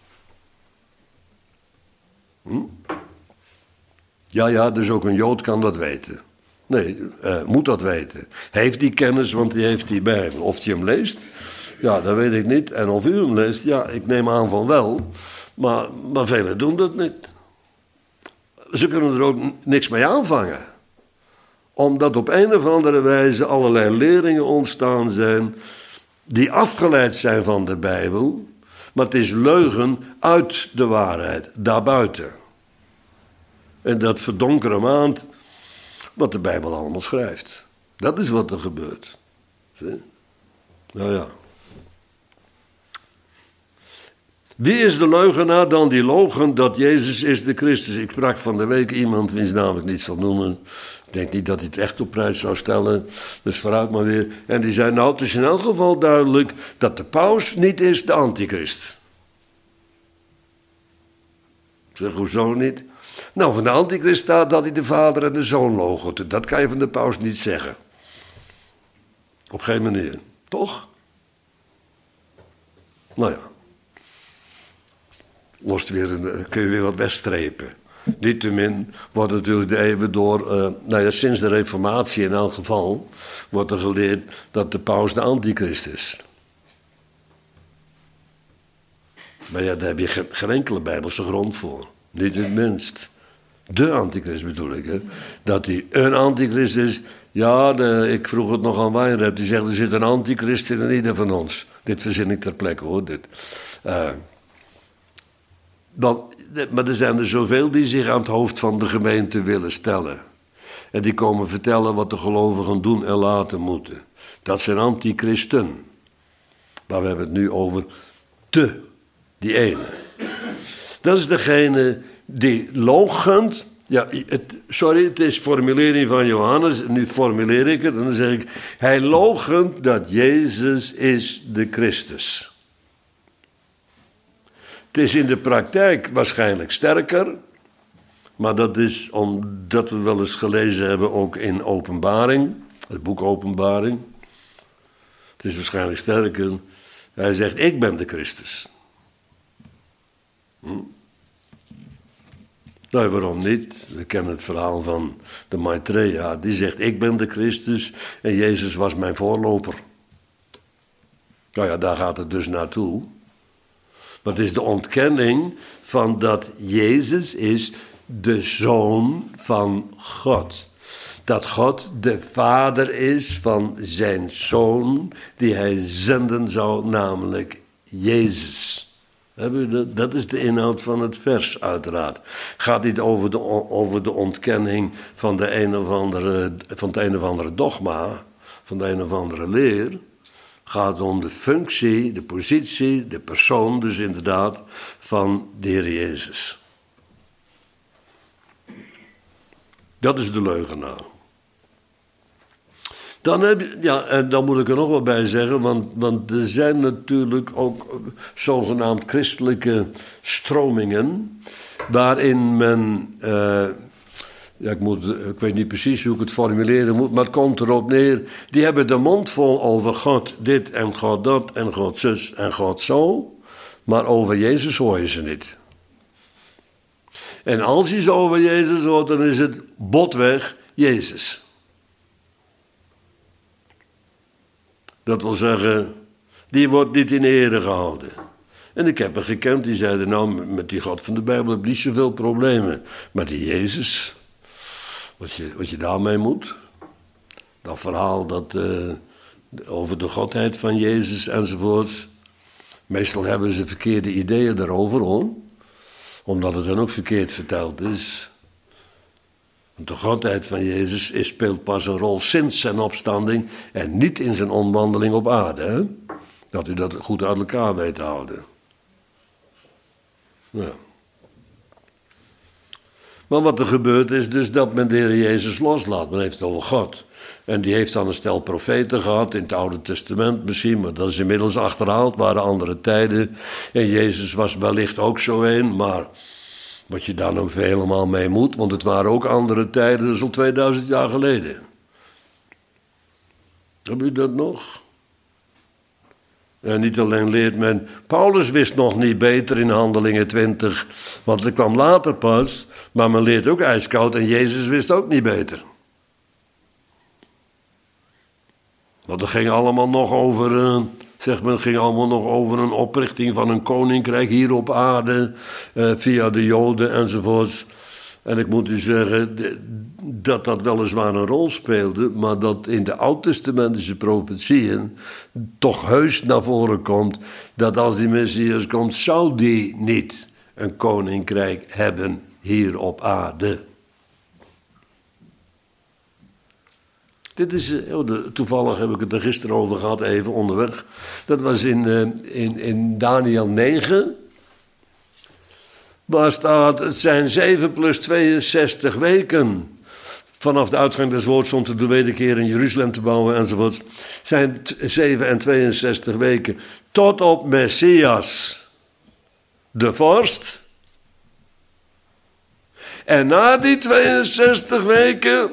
Ja, dus ook een Jood kan dat weten. Nee, moet dat weten. Heeft die kennis, want die heeft die Bijbel. Of hij hem leest, ja, dat weet ik niet. En of u hem leest, ja, ik neem aan van wel. Maar velen doen dat niet. Ze kunnen er ook niks mee aanvangen. Omdat op een of andere wijze allerlei leringen ontstaan zijn die afgeleid zijn van de Bijbel. Maar het is leugen uit de waarheid, daarbuiten. En dat verdonkere maand wat de Bijbel allemaal schrijft. Dat is wat er gebeurt. Zie? Nou ja. Wie is de leugenaar dan die logen dat Jezus is de Christus? Ik sprak van de week iemand, wiens naam ik niet zal noemen. Ik denk niet dat hij het echt op prijs zou stellen. Dus vooruit maar weer. En die zei, nou, het is in elk geval duidelijk dat de paus niet is de antichrist. Ik zeg, hoezo niet? Nou, van de antichrist staat dat hij de vader en de zoon loochent. Dat kan je van de paus niet zeggen. Op geen manier. Toch? Nou ja. Kun je weer wat wegstrepen. Niettemin wordt natuurlijk de eeuwen door, sinds de Reformatie in elk geval, wordt er geleerd dat de paus de antichrist is. Maar ja, daar heb je geen enkele bijbelse grond voor. Niet in het minst. De antichrist bedoel ik, hè. Dat hij een antichrist is. Ja, ik vroeg het nog aan Wijnrep. Die zegt, er zit een antichrist in ieder van ons. Dit verzin ik ter plekke, hoor. Maar er zijn er zoveel die zich aan het hoofd van de gemeente willen stellen. En die komen vertellen wat de gelovigen doen en laten moeten. Dat zijn antichristen. Maar we hebben het nu over die ene. Dat is degene die loochent. Ja, het is formulering van Johannes. Nu formuleer ik het en dan zeg ik, hij loochent dat Jezus is de Christus. Het is in de praktijk waarschijnlijk sterker, maar dat is omdat we wel eens gelezen hebben ook in Openbaring, het boek Openbaring. Het is waarschijnlijk sterker. Hij zegt, ik ben de Christus. Nou, waarom niet? We kennen het verhaal van de Maitreya. Die zegt, ik ben de Christus en Jezus was mijn voorloper. Nou ja, daar gaat het dus naartoe. Maar het is de ontkenning van dat Jezus is de Zoon van God. Dat God de Vader is van zijn Zoon die hij zenden zou, namelijk Jezus. Dat is de inhoud van het vers, uiteraard. Gaat niet over de ontkenning van het een of andere dogma, van de een of andere leer. Gaat om de functie, de positie, de persoon dus inderdaad van de Heer Jezus. Dat is de leugenaar. Dan heb je, ja, en dan moet ik er nog wat bij zeggen, want er zijn natuurlijk ook zogenaamd christelijke stromingen waarin men, ik weet niet precies hoe ik het formuleren moet, maar het komt erop neer, die hebben de mond vol over God dit en God dat en God zus en God zo, maar over Jezus hoor je ze niet. En als je ze over Jezus hoort, dan is het botweg Jezus. Dat wil zeggen, die wordt niet in ere gehouden. En ik heb er gekend, die zeiden, nou, met die God van de Bijbel heb ik niet zoveel problemen. Maar die Jezus, wat je daarmee moet. Dat verhaal over de godheid van Jezus enzovoorts. Meestal hebben ze verkeerde ideeën daarover, hoor. Omdat het dan ook verkeerd verteld is. Want de godheid van Jezus speelt pas een rol sinds zijn opstanding en niet in zijn omwandeling op aarde. Hè? Dat u dat goed uit elkaar weet te houden. Ja. Maar wat er gebeurt is dus dat men de Heer Jezus loslaat. Men heeft het over God. En die heeft dan een stel profeten gehad in het Oude Testament misschien, maar dat is inmiddels achterhaald, waren andere tijden. En Jezus was wellicht ook zo een, maar wat je daar nog helemaal mee moet, want het waren ook andere tijden, dat is al 2000 jaar geleden. Heb je dat nog? En niet alleen leert men, Paulus wist nog niet beter in Handelingen 20, want het kwam later pas, maar men leert ook ijskoud en Jezus wist ook niet beter. Want het ging allemaal nog over, ging allemaal nog over een oprichting van een koninkrijk hier op aarde, via de Joden enzovoorts. En ik moet u zeggen dat dat weliswaar een rol speelde, maar dat in de oud-testamentische profetieën toch heus naar voren komt dat als die Messias komt, zou die niet een koninkrijk hebben hier op aarde. Dit is, toevallig heb ik het er gisteren over gehad, even onderweg. Dat was in Daniel 9. Waar staat, het zijn 7 plus 62 weken. Vanaf de uitgang des woords om de wederkeer in Jeruzalem te bouwen enzovoort. Zijn 7 en 62 weken. Tot op Messias, de vorst. En na die 62 weken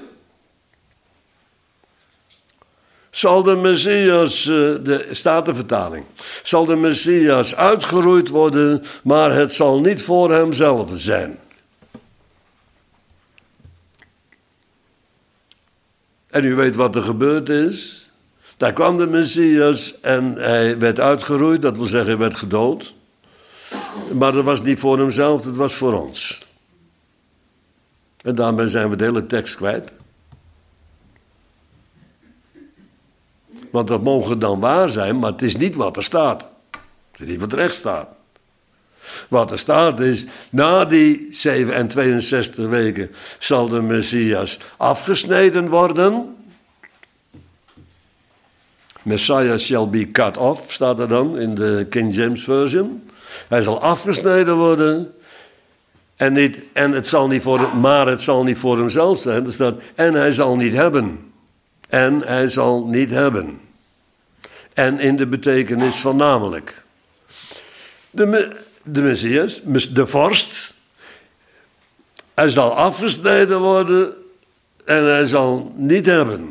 zal de Messias, de Statenvertaling, zal de Messias uitgeroeid worden, maar het zal niet voor hemzelf zijn. En u weet wat er gebeurd is. Daar kwam de Messias en hij werd uitgeroeid, dat wil zeggen hij werd gedood. Maar dat was niet voor hemzelf, het was voor ons. En daarmee zijn we de hele tekst kwijt. Want dat mogen dan waar zijn, maar het is niet wat er staat. Het is niet wat er echt staat. Wat er staat is, na die 7 en 62 weken zal de Messias afgesneden worden. Messiah shall be cut off, staat er dan in de King James Version. Hij zal afgesneden worden. Het zal niet voor hemzelf zijn. Er staat, en hij zal niet hebben. En hij zal niet hebben. En in de betekenis van namelijk. De Messias, de vorst, hij zal afgesneden worden en hij zal niet hebben.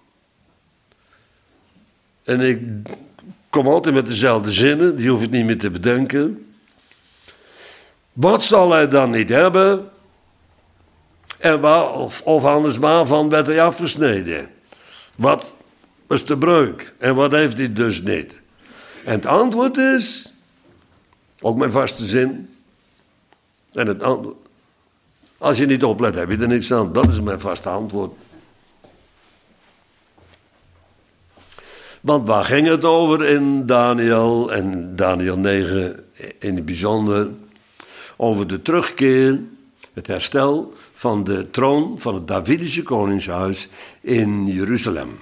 En ik kom altijd met dezelfde zinnen, die hoef ik niet meer te bedenken. Wat zal hij dan niet hebben? En of anders waarvan werd hij afgesneden? Wat is de breuk? En wat heeft hij dus niet? En het antwoord is, ook mijn vaste zin. En het antwoord, als je niet oplet, heb je er niks aan. Dat is mijn vaste antwoord. Want waar ging het over in Daniel en Daniel 9 in het bijzonder? Over de terugkeer, het herstel van de troon van het Davidische koningshuis in Jeruzalem.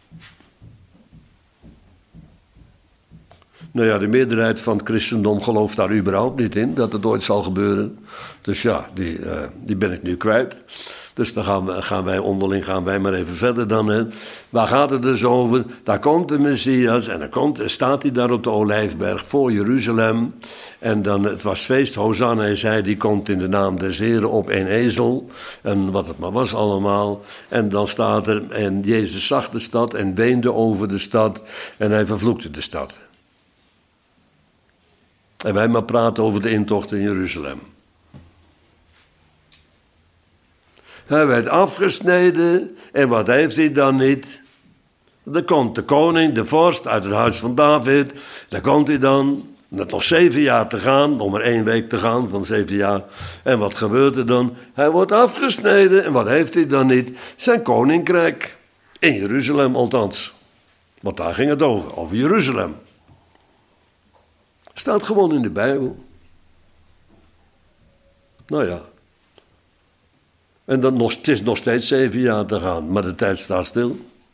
Nou ja, de meerderheid van het christendom gelooft daar überhaupt niet in, dat het ooit zal gebeuren. Dus ja, die ben ik nu kwijt. Dus dan gaan wij onderling maar even verder dan. Hè. Waar gaat het dus over? Daar komt de Messias en dan staat hij daar op de Olijfberg voor Jeruzalem. En dan, het was feest, Hosanna, hij zei, die komt in de naam des Heren op een ezel. En wat het maar was allemaal. En dan staat er, en Jezus zag de stad en weende over de stad en hij vervloekte de stad. En wij maar praten over de intocht in Jeruzalem. Hij werd afgesneden en wat heeft hij dan niet? Dan komt de koning, de vorst uit het huis van David. Daar komt hij dan, met nog 7 jaar te gaan, nog maar 1 week te gaan van 7 jaar. En wat gebeurt er dan? Hij wordt afgesneden en wat heeft hij dan niet? Zijn koninkrijk, in Jeruzalem althans. Want daar ging het over Jeruzalem. Staat gewoon in de Bijbel. Nou ja. En dan het is nog steeds 7 jaar te gaan, maar de tijd staat stil.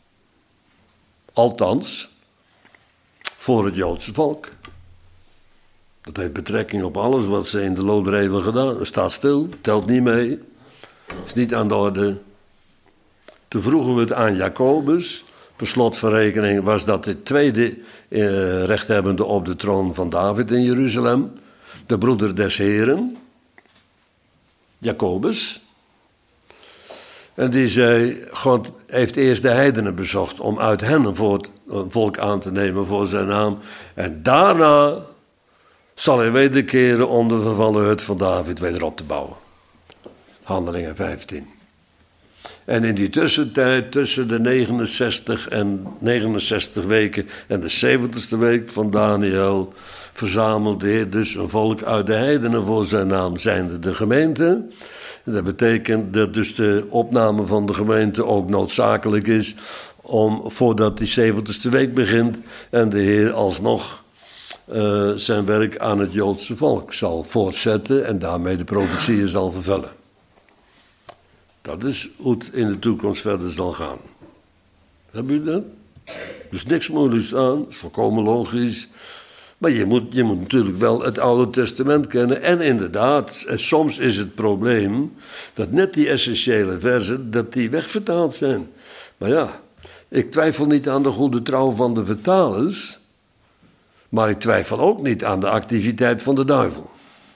Althans, voor het Joodse volk. Dat heeft betrekking op alles wat ze in de loop der eeuwen gedaan. Het staat stil, telt niet mee, is niet aan de orde. Toen vroegen we het aan Jacobus. Per slot van rekening was dat de tweede rechthebbende op de troon van David in Jeruzalem. De broeder des Heren, Jacobus. En die zei, God heeft eerst de heidenen bezocht om uit hen een volk aan te nemen voor zijn naam. En daarna zal hij wederkeren om de vervallen hut van David weder op te bouwen. Handelingen 15. En in die tussentijd, tussen de 69 weken en de 70ste week van Daniel, verzamelde hij dus een volk uit de heidenen voor zijn naam, zijnde de gemeente. Dat betekent dat dus de opname van de gemeente ook noodzakelijk is voordat die 70ste week begint en de Heer alsnog zijn werk aan het Joodse volk zal voortzetten en daarmee de profetieën zal vervullen. Dat is hoe het in de toekomst verder zal gaan. Hebben jullie dat? Dus niks moeilijks aan, dat is volkomen logisch. Maar je moet natuurlijk wel het Oude Testament kennen. En inderdaad, soms is het probleem dat net die essentiële versen, dat die wegvertaald zijn. Maar ja, ik twijfel niet aan de goede trouw van de vertalers. Maar ik twijfel ook niet aan de activiteit van de duivel.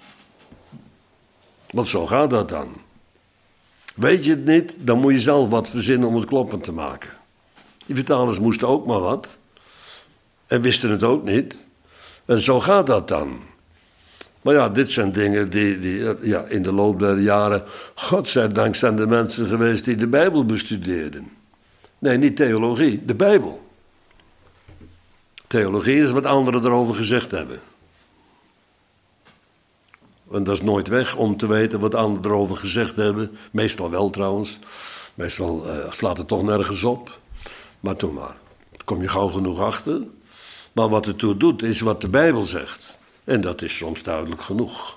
Want zo gaat dat dan. Weet je het niet, dan moet je zelf wat verzinnen om het kloppend te maken. Die vertalers moesten ook maar wat. En wisten het ook niet. En zo gaat dat dan. Maar ja, dit zijn dingen die in de loop der jaren, godzijdank zijn er mensen geweest die de Bijbel bestudeerden. Nee, niet theologie, de Bijbel. Theologie is wat anderen erover gezegd hebben. En dat is nooit weg om te weten wat anderen erover gezegd hebben. Meestal wel trouwens. Meestal slaat het toch nergens op. Maar toen maar. Daar kom je gauw genoeg achter. Maar wat het toe doet is wat de Bijbel zegt. En dat is soms duidelijk genoeg.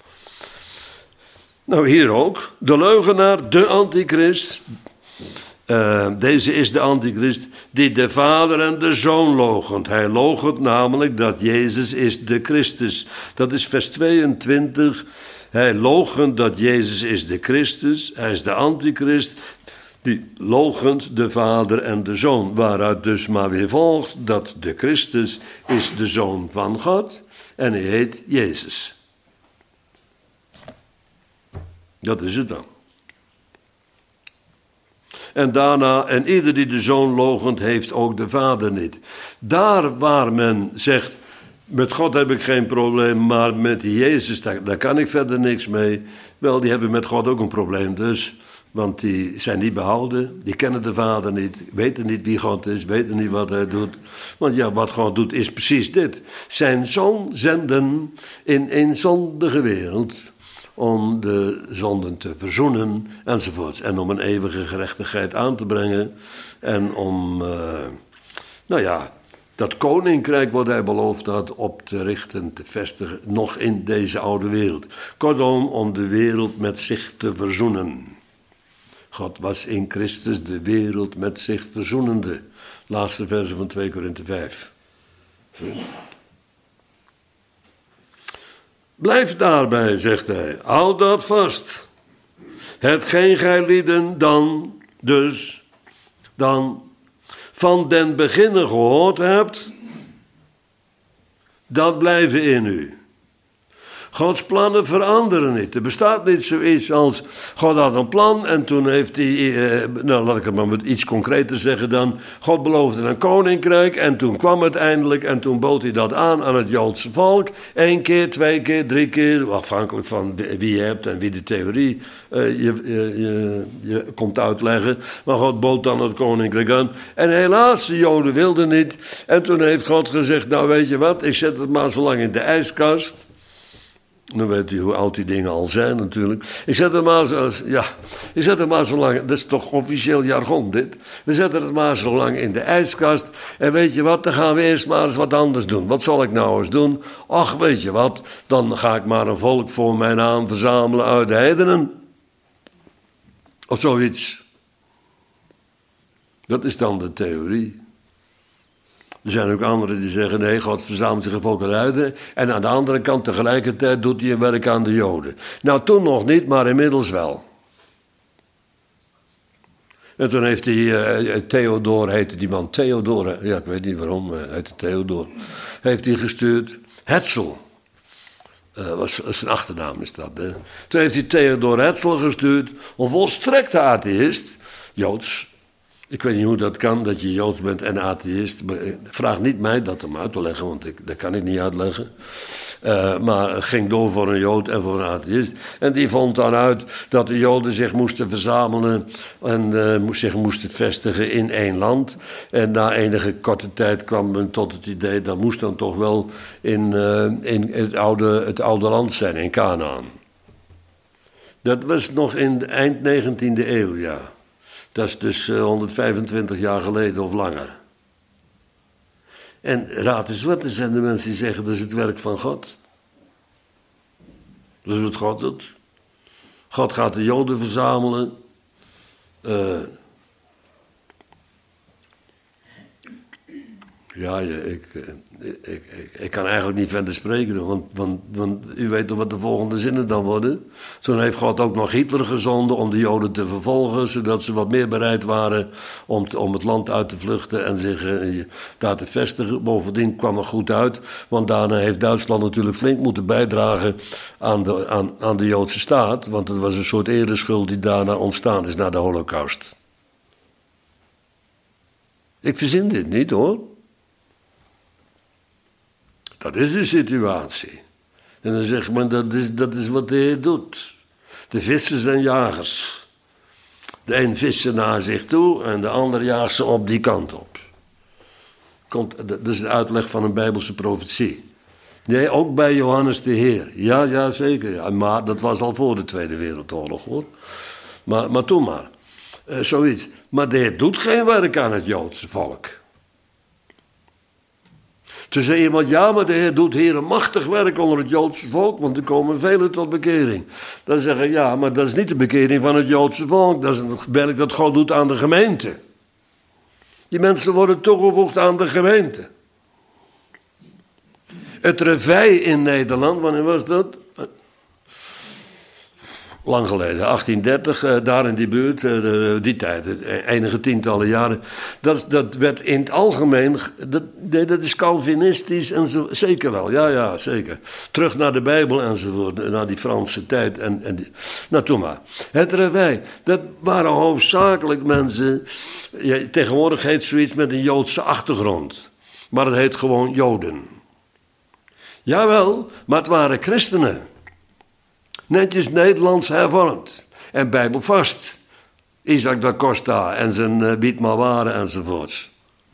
Nou, hier ook. De leugenaar, de antichrist. Deze is de antichrist die de Vader en de Zoon loochent. Hij loochent namelijk dat Jezus is de Christus. Dat is vers 22. Hij loochent dat Jezus is de Christus. Hij is de antichrist die loochent de Vader en de Zoon. Waaruit dus maar weer volgt dat de Christus is de Zoon van God. En hij heet Jezus. Dat is het dan. En daarna, en ieder die de Zoon loochent, heeft ook de Vader niet. Daar waar men zegt, met God heb ik geen probleem, maar met die Jezus, daar kan ik verder niks mee. Wel, die hebben met God ook een probleem dus. Want die zijn niet behouden, die kennen de Vader niet, weten niet wie God is, weten niet wat hij doet. Want ja, wat God doet is precies dit. Zijn Zoon zenden in een zondige wereld om de zonden te verzoenen enzovoorts. En om een eeuwige gerechtigheid aan te brengen. En om, dat koninkrijk wat hij beloofd had op te richten, te vestigen, nog in deze oude wereld. Kortom, om de wereld met zich te verzoenen. God was in Christus de wereld met zich verzoenende. Laatste verse van 2 Korinthe 5. Blijf daarbij, zegt hij. Houd dat vast. Hetgeen gij lieden dan van den beginnen gehoord hebt, dat blijven in u. Gods plannen veranderen niet. Er bestaat niet zoiets als, God had een plan en toen heeft hij, laat ik het maar met iets concreter zeggen dan, God beloofde een koninkrijk en toen kwam het eindelijk en toen bood hij dat aan het Joodse volk. 1 keer, 2 keer, 3 keer, afhankelijk van wie je hebt en wie de theorie je komt uitleggen. Maar God bood dan het koninkrijk aan. En helaas, de Joden wilden niet. En toen heeft God gezegd, nou weet je wat, ik zet het maar zo lang in de ijskast. Dan weet u hoe oud die dingen al zijn natuurlijk. Ik zet het maar zo lang, dat is toch officieel jargon dit. We zetten het maar zo lang in de ijskast. En weet je wat, dan gaan we eerst maar eens wat anders doen. Wat zal ik nou eens doen? Ach, weet je wat, dan ga ik maar een volk voor mijn naam verzamelen uit de heidenen. Of zoiets. Dat is dan de theorie. Er zijn ook anderen die zeggen, nee, God verzamelt zich een volk uit. En aan de andere kant tegelijkertijd doet hij een werk aan de Joden. Nou, toen nog niet, maar inmiddels wel. En toen heeft hij, Theodor heette die man, Theodor, ja, ik weet niet waarom, heette Theodor. Heeft hij gestuurd, Hetzel. Zijn achternaam is dat. Hè. Toen heeft hij Theodor Hetzel gestuurd, een volstrekte atheïst, Joods. Ik weet niet hoe dat kan, dat je Joods bent en atheïst. Vraag niet mij dat om uit te leggen, want dat kan ik niet uitleggen. Maar het ging door voor een Jood en voor een atheïst. En die vond dan uit dat de Joden zich moesten verzamelen en zich moesten vestigen in één land. En na enige korte tijd kwam men tot het idee, dat moest dan toch wel in het oude land zijn, in Kanaan. Dat was nog in eind 19e eeuw, ja. Dat is dus 125 jaar geleden of langer. En raad eens wat, er zijn de mensen die zeggen, dat is het werk van God. Dat is wat God doet. God gaat de Joden verzamelen. Ja, ik kan eigenlijk niet verder spreken, want u weet toch wat de volgende zinnen dan worden. Toen heeft God ook nog Hitler gezonden om de Joden te vervolgen, zodat ze wat meer bereid waren om het land uit te vluchten en zich daar te vestigen. Bovendien kwam er goed uit, want daarna heeft Duitsland natuurlijk flink moeten bijdragen aan de Joodse staat, want het was een soort ereschuld die daarna ontstaan is na de Holocaust. Ik verzin dit niet, hoor. Dat is de situatie. En dan zegt men, dat is wat de Heer doet. De vissers en jagers. De een vist naar zich toe en de ander jaagt ze op die kant op. Dat is de uitleg van een Bijbelse profetie. Nee, ook bij Johannes de Heer. Ja, zeker. Ja. Maar dat was al voor de Tweede Wereldoorlog, hoor. Maar toen maar. Zoiets. Maar de Heer doet geen werk aan het Joodse volk. Toen zei iemand, ja, maar de Heer doet hier een machtig werk onder het Joodse volk, want er komen velen tot bekering. Dan zeggen, ja, maar dat is niet de bekering van het Joodse volk, dat is het werk dat God doet aan de gemeente. Die mensen worden toegevoegd aan de gemeente. Het Reveil in Nederland, wanneer was dat? Lang geleden, 1830, daar in die buurt, die tijd, enige tientallen jaren. Dat werd in het algemeen, dat is Calvinistisch en zo, zeker wel, ja, zeker. Terug naar de Bijbel enzovoort, naar die Franse tijd. Nou, toen maar. Het Reveil, dat waren hoofdzakelijk mensen, tegenwoordig heet zoiets met een Joodse achtergrond. Maar het heet gewoon Joden. Jawel, maar het waren christenen. Netjes Nederlands hervormd. En bijbelvast. Isaac da Costa en zijn Biet Maware enzovoorts.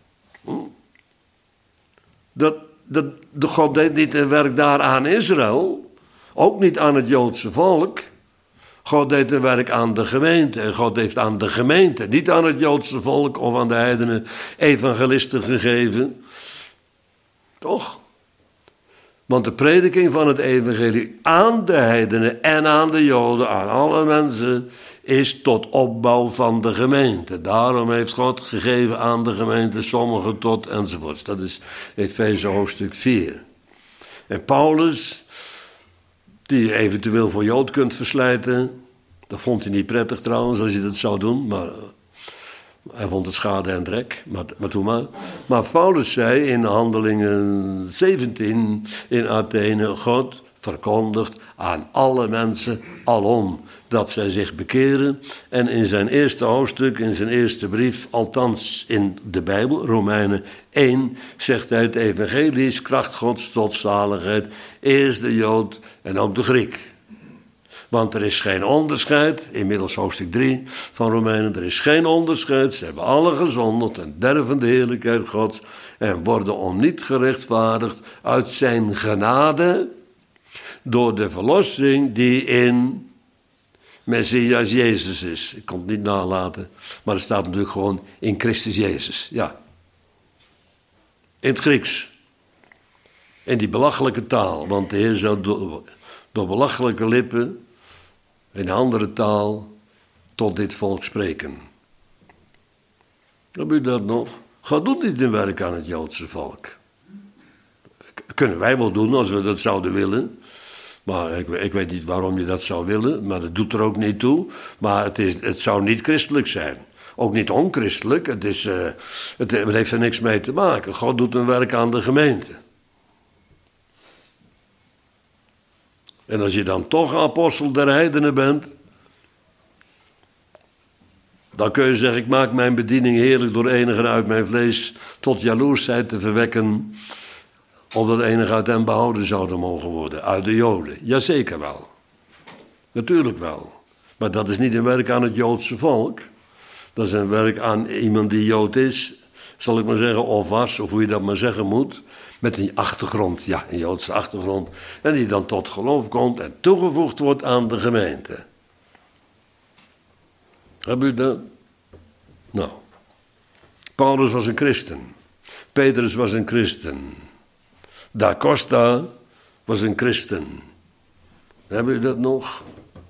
De God deed niet een werk daar aan Israël. Ook niet aan het Joodse volk. God deed een werk aan de gemeente. En God heeft aan de gemeente, niet aan het Joodse volk of aan de heidenen, evangelisten gegeven. Toch? Want de prediking van het evangelie aan de heidenen en aan de Joden, aan alle mensen, is tot opbouw van de gemeente. Daarom heeft God gegeven aan de gemeente sommigen tot enzovoorts. Dat is Efeze hoofdstuk 4. En Paulus, die je eventueel voor Jood kunt verslijten, Dat vond hij niet prettig trouwens, als hij dat zou doen, maar hij vond het schade en drek, maar toen maar. Maar Paulus zei in Handelingen 17 in Athene, God verkondigt aan alle mensen alom dat zij zich bekeren. En in zijn eerste hoofdstuk, in zijn eerste brief, althans in de Bijbel, Romeinen 1, zegt hij: het evangelie is kracht Gods tot zaligheid, eerst de Jood en ook de Griek. Want er is geen onderscheid, inmiddels hoofdstuk 3 van Romeinen, er is geen onderscheid. Ze hebben alle gezondigd en derven de heerlijkheid Gods en worden om niet gerechtvaardigd uit zijn genade door de verlossing die in Messias Jezus is. Ik kon het niet nalaten, maar er staat natuurlijk gewoon in Christus Jezus. Ja. In het Grieks. In die belachelijke taal, want de Heer zou door belachelijke lippen in een andere taal tot dit volk spreken. Heb u dat nog? God doet niet in werk aan het Joodse volk. Kunnen wij wel doen als we dat zouden willen. Maar ik weet niet waarom je dat zou willen, maar dat doet er ook niet toe. Maar het zou niet christelijk zijn. Ook niet onchristelijk. Het heeft er niks mee te maken. God doet een werk aan de gemeente. En als je dan toch apostel der heidenen bent, dan kun je zeggen: ik maak mijn bediening heerlijk door enigen uit mijn vlees tot jaloersheid te verwekken, opdat enigen uit hen behouden zouden mogen worden, uit de Joden. Jazeker wel. Natuurlijk wel. Maar dat is niet een werk aan het Joodse volk. Dat is een werk aan iemand die Jood is, zal ik maar zeggen, of was, of hoe je dat maar zeggen moet. Met een achtergrond, ja, een Joodse achtergrond. En die dan tot geloof komt en toegevoegd wordt aan de gemeente. Heb u dat? Nou. Paulus was een christen. Petrus was een christen. Da Costa was een christen. Heb u dat nog?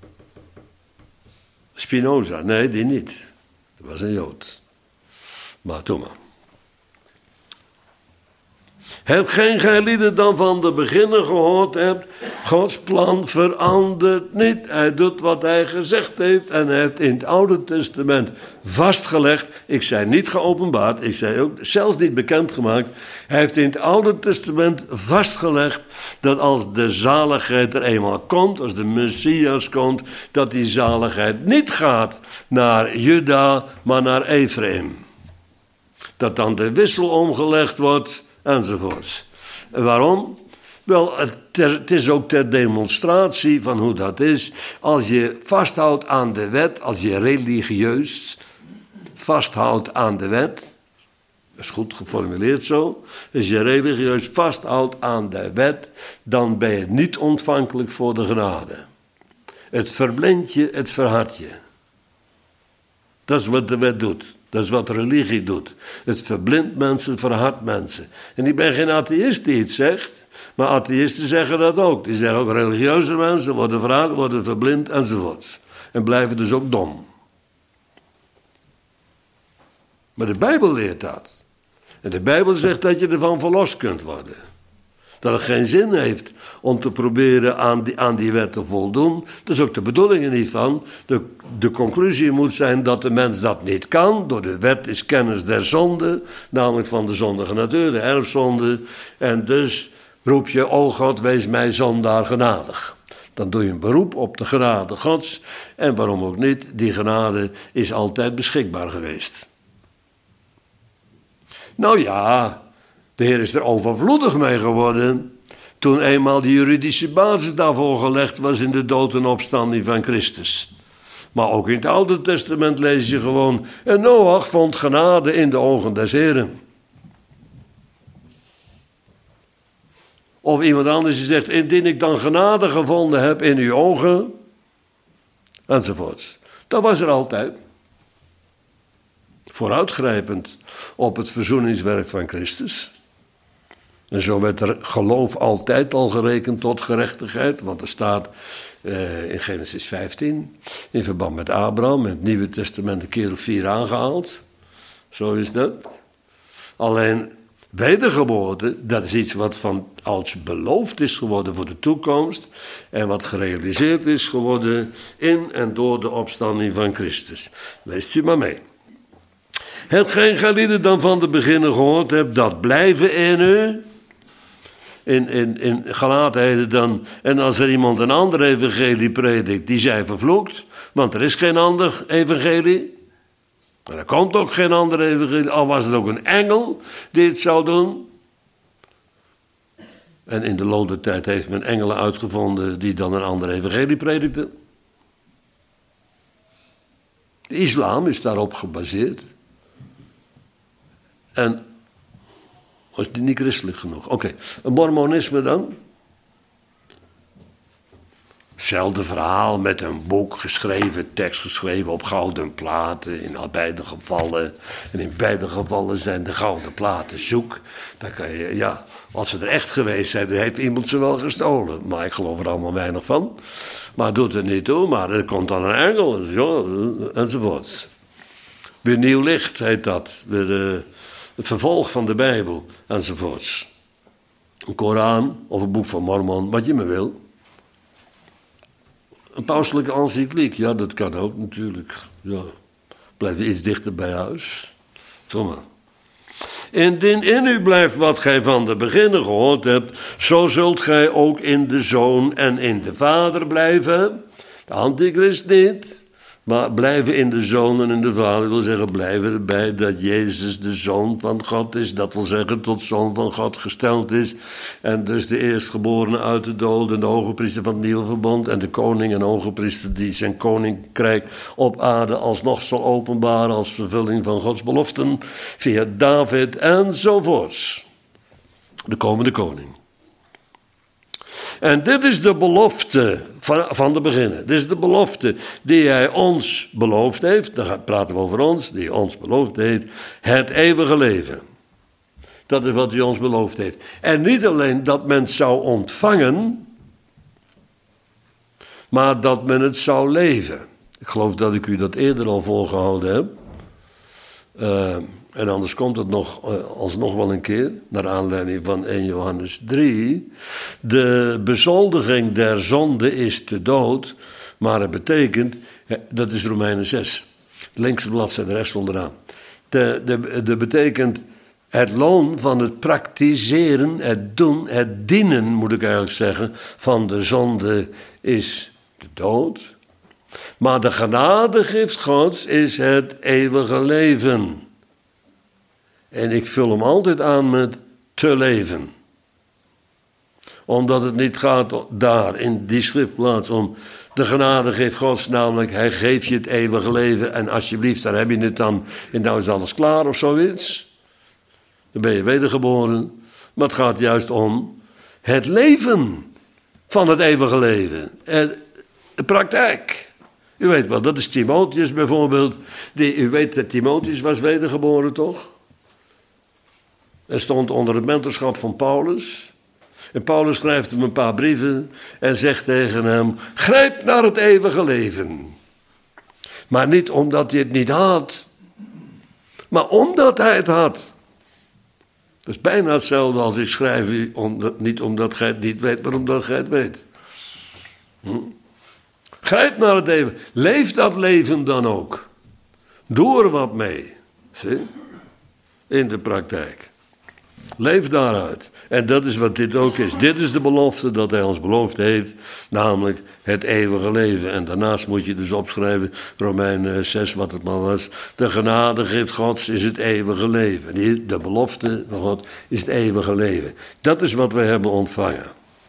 Spinoza, nee, die niet. Dat was een Jood. Maar toen maar. Hetgeen gij lieden dan van de beginnen gehoord hebt, Gods plan verandert niet. Hij doet wat hij gezegd heeft en hij heeft in het Oude Testament vastgelegd. Ik zei niet geopenbaard, ik zei ook zelfs niet bekendgemaakt. Hij heeft in het Oude Testament vastgelegd dat als de zaligheid er eenmaal komt, als de Messias komt, dat die zaligheid niet gaat naar Juda, maar naar Ephraim. Dat dan de wissel omgelegd wordt enzovoorts. En waarom? Wel, het is ook ter demonstratie van hoe dat is. Als je vasthoudt aan de wet, als je religieus vasthoudt aan de wet, dat is goed geformuleerd zo, als je religieus vasthoudt aan de wet, dan ben je niet ontvankelijk voor de genade. Het verblindt je, het verhardt je. Dat is wat de wet doet. Dat is wat religie doet. Het verblindt mensen, het verhardt mensen. En ik ben geen atheïst die het zegt, maar atheïsten zeggen dat ook. Die zeggen ook: religieuze mensen worden verhard, worden verblind enzovoort. En blijven dus ook dom. Maar de Bijbel leert dat. En de Bijbel zegt dat je ervan verlost kunt worden. Dat het geen zin heeft om te proberen aan die wet te voldoen. Dat is ook de bedoeling er niet van. De conclusie moet zijn dat de mens dat niet kan. Door de wet is kennis der zonde, namelijk van de zondige natuur, de erfzonde. En dus roep je: o God, wees mij zondaar genadig. Dan doe je een beroep op de genade Gods. En waarom ook niet, die genade is altijd beschikbaar geweest. Nou ja, de Heer is er overvloedig mee geworden toen eenmaal de juridische basis daarvoor gelegd was in de dood en opstanding van Christus. Maar ook in het Oude Testament lees je gewoon: en Noach vond genade in de ogen des Heren. Of iemand anders die zegt: indien ik dan genade gevonden heb in uw ogen, enzovoorts. Dat was er altijd. Vooruitgrijpend op het verzoeningswerk van Christus. En zo werd er geloof altijd al gerekend tot gerechtigheid. Want er staat in Genesis 15, in verband met Abraham, in het Nieuwe Testament een keer of 4 aangehaald. Zo is dat. Alleen Wedergeboorte, dat is iets wat van ouds beloofd is geworden voor de toekomst en wat gerealiseerd is geworden in en door de opstanding van Christus. Leest u maar mee. Hetgeen gij dan van de beginnen gehoord hebt, dat blijven in u. In Galaten dan, en als er iemand een ander evangelie predikt, die zij vervloekt, want er is geen ander evangelie. En er komt ook geen ander evangelie, al was het ook een engel die het zou doen. En in de loop der tijd heeft men engelen uitgevonden die dan een ander evangelie predikten. De islam is daarop gebaseerd. En was die niet christelijk genoeg? Oké. Een mormonisme dan? Hetzelfde verhaal met een boek geschreven, tekst geschreven op gouden platen in beide gevallen. En in beide gevallen zijn de gouden platen zoek. Dan kan je, ja, als ze er echt geweest zijn, dan heeft iemand ze wel gestolen. Maar ik geloof er allemaal weinig van. Maar het doet er niet toe, maar er komt dan een engel, enzovoort. Weer nieuw licht heet dat. Weer het vervolg van de Bijbel, enzovoorts. Een Koran of een boek van Mormon, wat je maar wil. Een pauselijke encycliek, ja, dat kan ook natuurlijk. Ja. Blijf iets dichter bij huis. Thomas. Indien in u blijft wat gij van de beginnen gehoord hebt, zo zult gij ook in de Zoon en in de Vader blijven. De Antichrist niet. Maar blijven in de Zoon en in de Vader wil zeggen blijven erbij dat Jezus de Zoon van God is. Dat wil zeggen tot Zoon van God gesteld is. En dus de eerstgeborene uit de dood en de hogepriester van het nieuwe verbond. En de koning en hogepriester die zijn koninkrijk op aarde alsnog zal openbaren als vervulling van Gods beloften. Via David enzovoorts. De komende koning. En dit is de belofte van de beginnen. Dit is de belofte die hij ons beloofd heeft. Dan praten we over ons, die ons beloofd heeft. Het eeuwige leven. Dat is wat hij ons beloofd heeft. En niet alleen dat men het zou ontvangen, maar dat men het zou leven. Ik geloof dat ik u dat eerder al voorgehouden heb. En anders komt het nog alsnog wel een keer, naar aanleiding van 1 Johannes 3. De bezoldiging der zonde is de dood, maar het betekent, dat is Romeinen 6, de linkse bladzijde, de rest onderaan. De betekent het loon van het praktiseren, het doen, het dienen, moet ik eigenlijk zeggen, van de zonde is de dood. Maar de genadegift Gods is het eeuwige leven. En ik vul hem altijd aan met te leven. Omdat het niet gaat daar, in die schriftplaats, om de genadegift Gods. Namelijk, hij geeft je het eeuwige leven. En alsjeblieft, daar heb je het dan. En nou is alles klaar of zoiets. Dan ben je wedergeboren. Maar het gaat juist om het leven van het eeuwige leven. En de praktijk. U weet wel, dat is Timotheus bijvoorbeeld. U weet dat Timotheus was wedergeboren, toch? En stond onder het mentorschap van Paulus. En Paulus schrijft hem een paar brieven en zegt tegen hem: grijp naar het eeuwige leven. Maar niet omdat hij het niet had, maar omdat hij het had. Dat is bijna hetzelfde als ik schrijf, niet omdat gij het niet weet, maar omdat gij het weet. Grijp naar het eeuwige. Leef dat leven dan ook. Doe er wat mee. Zie? In de praktijk. Leef daaruit. En dat is wat dit ook is. Dit is de belofte dat hij ons beloofd heeft. Namelijk het eeuwige leven. En daarnaast moet je dus opschrijven, Romeinen 6, wat het maar was. De genadegift Gods is het eeuwige leven. De belofte van God is het eeuwige leven. Dat is wat we hebben ontvangen.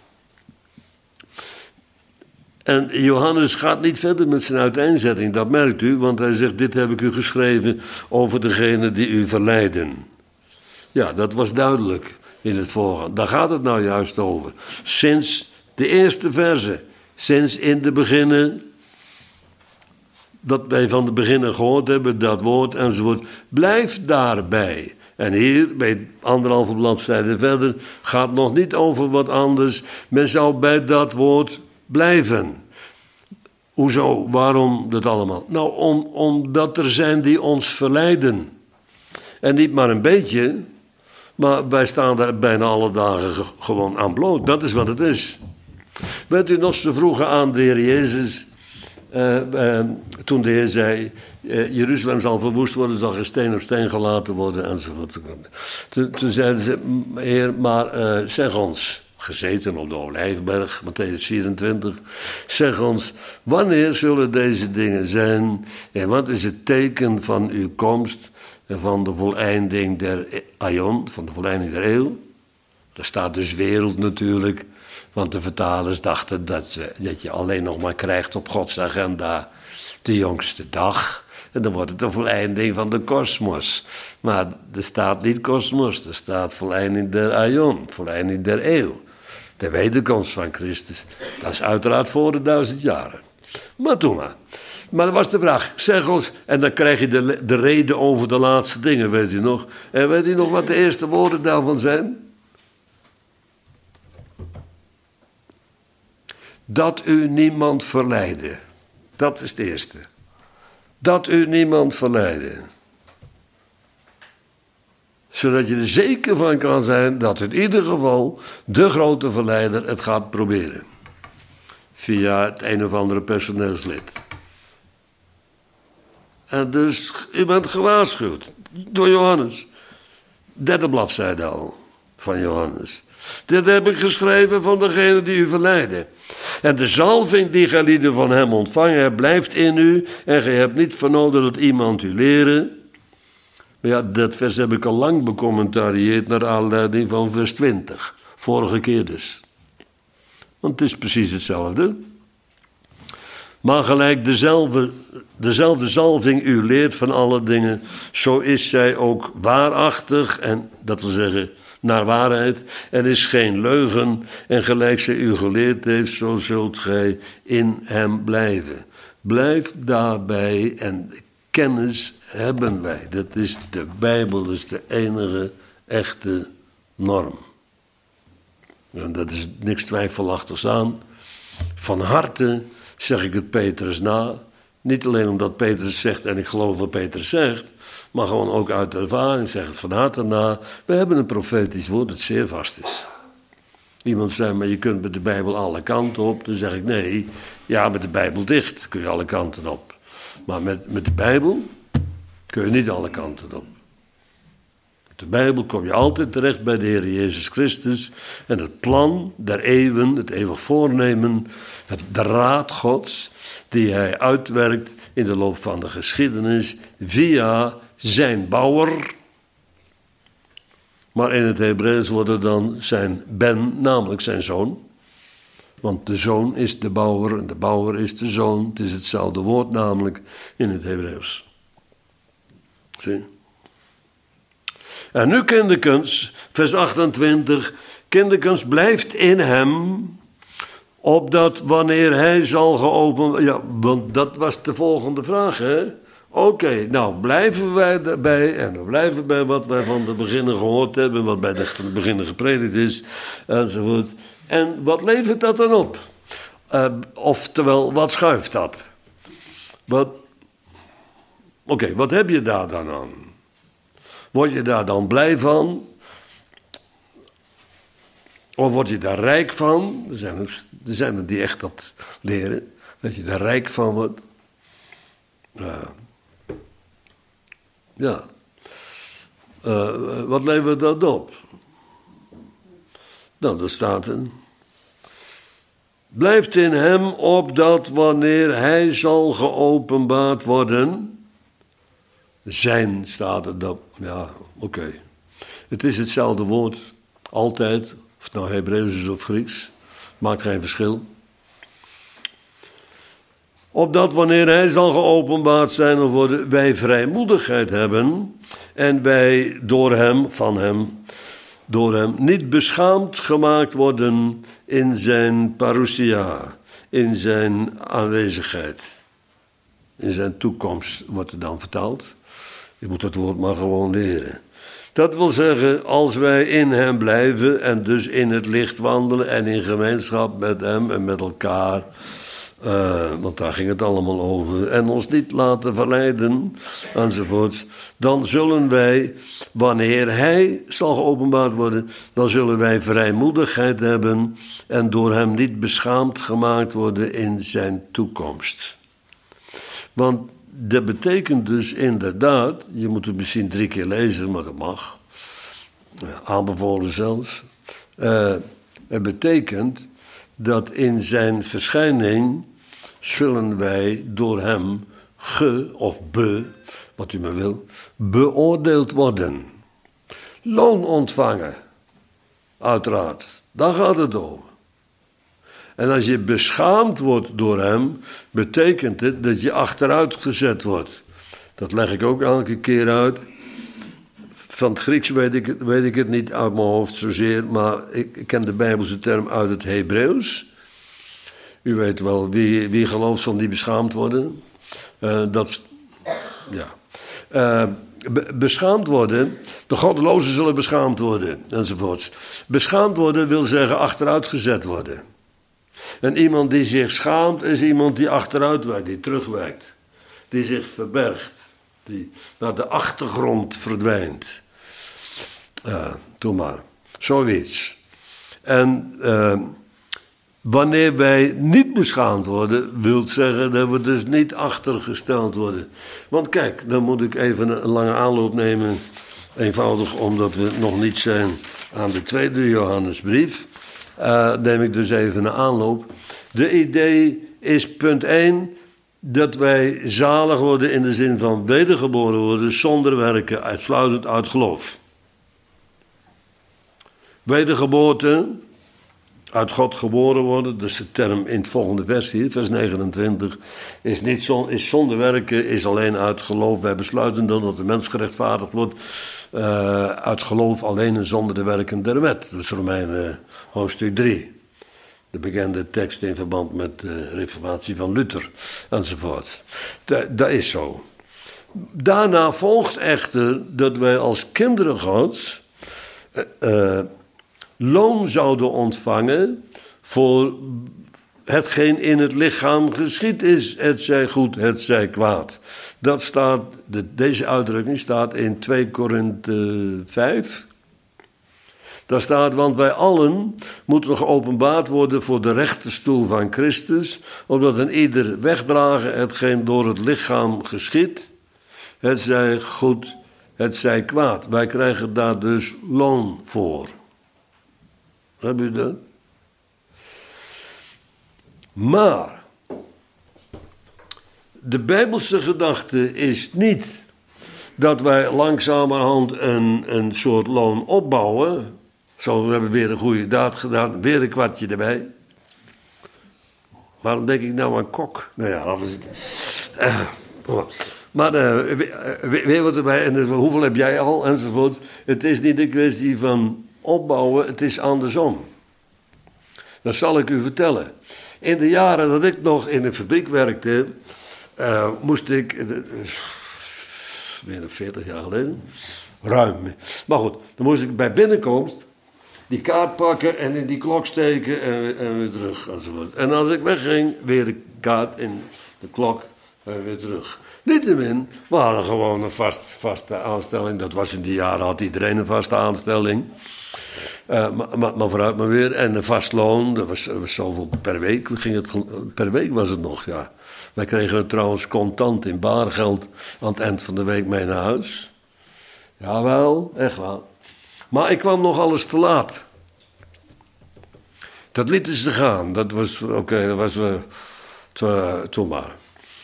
En Johannes gaat niet verder met zijn uiteenzetting, dat merkt u. Want hij zegt, dit heb ik u geschreven over degene die u verleiden. Ja, dat was duidelijk in het voorgaande. Daar gaat het nou juist over. Sinds de eerste verse, sinds in de beginnen, dat wij van de beginnen gehoord hebben, dat woord enzovoort, blijf daarbij. En hier, bij 1,5 bladzijde verder, gaat nog niet over wat anders. Men zou bij dat woord blijven. Hoezo? Waarom dat allemaal? Nou, omdat er zijn die ons verleiden. En niet maar een beetje, Maar wij staan daar bijna alle dagen gewoon aan bloot. Dat is wat het is. Weet u nog, ze vroegen aan de Heer Jezus, toen de Heer zei, Jeruzalem zal verwoest worden, zal geen steen op steen gelaten worden, enzovoort. Toen zeiden ze, Heer, maar zeg ons, gezeten op de Olijfberg, Mattheüs 24, zeg ons, wanneer zullen deze dingen zijn en wat is het teken van uw komst en van de voleinding der aion, van de voleinding der eeuw? Daar staat dus wereld natuurlijk, want de vertalers dachten dat je alleen nog maar krijgt op Gods agenda de jongste dag. En dan wordt het de voleinding van de kosmos. Maar er staat niet kosmos, er staat voleinding der aion, voleinding der eeuw. De wederkomst van Christus, dat is uiteraard voor de 1000 jaren. Maar toen maar. Maar dat was de vraag, zeg ons, en dan krijg je de reden over de laatste dingen, weet u nog. En weet u nog wat de eerste woorden daarvan zijn? Dat u niemand verleidde. Dat is het eerste. Dat u niemand verleidde. Zodat je er zeker van kan zijn dat in ieder geval de grote verleider het gaat proberen. Via het een of andere personeelslid. En dus u bent gewaarschuwd door Johannes. 3e bladzijde al van Johannes. Dit heb ik geschreven van degene die u verleiden. En de zalving die gij lieden van hem ontvangen hebt, blijft in u. En gij hebt niet vernomen dat iemand u leren. Maar ja, dat vers heb ik al lang becommentarieerd naar aanleiding van vers 20. Vorige keer dus. Want het is precies hetzelfde. Maar gelijk dezelfde zalving u leert van alle dingen, zo is zij ook waarachtig, en dat wil zeggen naar waarheid, en is geen leugen, en gelijk zij u geleerd heeft, zo zult gij in hem blijven. Blijf daarbij en kennis hebben wij. Dat is de Bijbel, dat is de enige echte norm. En dat is niks twijfelachtigs aan. Van harte zeg ik het Petrus na. Niet alleen omdat Petrus zegt en ik geloof wat Petrus zegt, maar gewoon ook uit ervaring zeg het van harte na. We hebben een profetisch woord dat zeer vast is. Iemand zei, maar je kunt met de Bijbel alle kanten op. Dan zeg ik, nee, ja, met de Bijbel dicht kun je alle kanten op. Maar met de Bijbel kun je niet alle kanten op. Met de Bijbel kom je altijd terecht bij de Heer Jezus Christus. En het plan der eeuwen, het eeuwig voornemen, de raad Gods, die hij uitwerkt in de loop van de geschiedenis via zijn bouwer. Maar in het Hebreeuws wordt er dan zijn ben, namelijk zijn zoon. Want de zoon is de bouwer en de bouwer is de zoon. Het is hetzelfde woord namelijk in het Hebreeuws. Zie. En nu kinderkens, vers 28. Kinderkens blijft in hem, opdat wanneer hij zal geopend... Ja, want dat was de volgende vraag, hè? Oké, nou blijven wij daarbij en we blijven bij wat wij van de beginnen gehoord hebben, wat bij de beginnen gepredikt is, enzovoort. En wat levert dat dan op? Oftewel, wat schuift dat? Oké, wat heb je daar dan aan? Word je daar dan blij van? Of word je daar rijk van? Er zijn er die echt dat leren, dat je daar rijk van wordt. Ja. Wat levert dat op? Nou, er staat er. Blijft in hem opdat wanneer hij zal geopenbaard worden. Zijn staat er dat. Ja, oké. Het is hetzelfde woord. Altijd. Of het nou Hebreeuws is of Grieks. Maakt geen verschil. Opdat wanneer hij zal geopenbaard zijn of worden, wij vrijmoedigheid hebben. En wij door hem niet beschaamd gemaakt worden in zijn parousia, in zijn aanwezigheid. In zijn toekomst wordt er dan vertaald. Je moet het woord maar gewoon leren. Dat wil zeggen, als wij in hem blijven en dus in het licht wandelen en in gemeenschap met hem en met elkaar, Want daar ging het allemaal over. En ons niet laten verleiden, enzovoorts. Dan zullen wij, wanneer hij zal geopenbaard worden, dan zullen wij vrijmoedigheid hebben en door hem niet beschaamd gemaakt worden in zijn toekomst. Want dat betekent dus inderdaad, je moet het misschien 3 keer lezen, maar dat mag. Aanbevolen zelfs. Het betekent dat in zijn verschijning zullen wij door hem wat u maar wil, beoordeeld worden. Loon ontvangen, uiteraard. Daar gaat het over. En als je beschaamd wordt door hem, betekent het dat je achteruit gezet wordt. Dat leg ik ook elke keer uit. Van het Grieks weet ik het niet uit mijn hoofd zozeer, maar ik ken de Bijbelse term uit het Hebreeuws. U weet wel, wie gelooft zal niet beschaamd worden. Beschaamd worden, de goddelozen zullen beschaamd worden, enzovoorts. Beschaamd worden wil zeggen achteruit gezet worden. En iemand die zich schaamt is iemand die achteruit wijkt, die terugwijkt. Die zich verbergt, die naar de achtergrond verdwijnt. Doe maar, zoiets. En wanneer wij niet beschaamd worden, wil zeggen dat we dus niet achtergesteld worden. Want kijk, dan moet ik even een lange aanloop nemen. Eenvoudig omdat we nog niet zijn aan de 2e Johannesbrief. Neem ik dus even een aanloop. De idee is punt 1, dat wij zalig worden in de zin van wedergeboren worden zonder werken, uitsluitend uit geloof. Wedergeboorte, uit God geboren worden, dus de term in het volgende vers hier, vers 29, is zonder werken, is alleen uit geloof. Wij besluiten dan dat de mens gerechtvaardigd wordt uit geloof alleen en zonder de werken der wet. Dat is Romeinen hoofdstuk 3. De bekende tekst in verband met de reformatie van Luther, enzovoort. Dat is zo. Daarna volgt echter dat wij als kinderen Gods loon zouden ontvangen voor hetgeen in het lichaam geschied is, het zij goed, het zij kwaad. Dat staat, deze uitdrukking staat in 2 Korinthe 5. Daar staat, want wij allen moeten geopenbaard worden voor de rechterstoel van Christus, opdat een ieder wegdragen hetgeen door het lichaam geschied, het zij goed, het zij kwaad. Wij krijgen daar dus loon voor. Heb u dat? Maar de Bijbelse gedachte is niet dat wij langzamerhand een soort loon opbouwen. Zo, we hebben weer een goede daad gedaan, weer een kwartje erbij. Waarom denk ik nou aan kok? Nou ja, dat is het. Maar weer wat erbij, en hoeveel heb jij al, enzovoort. Het is niet een kwestie van opbouwen, het is andersom. Dat zal ik u vertellen. In de jaren dat ik nog in een fabriek werkte, moest ik, meer dan 40 jaar geleden, ruim. Maar goed, dan moest ik bij binnenkomst die kaart pakken en in die klok steken en weer terug. Enzovoort. En als ik wegging, weer de kaart in de klok en weer terug. Niettemin, we hadden gewoon een vaste aanstelling. Dat was in die jaren, had iedereen een vaste aanstelling. Maar vooruit maar weer. En een vast loon, dat was zoveel per week. Per week was het nog, ja. Wij kregen het trouwens contant in baargeld aan het eind van de week mee naar huis. Jawel, echt wel. Maar ik kwam nog alles te laat. Dat lieten ze gaan. Dat was, oké, dat was toen maar.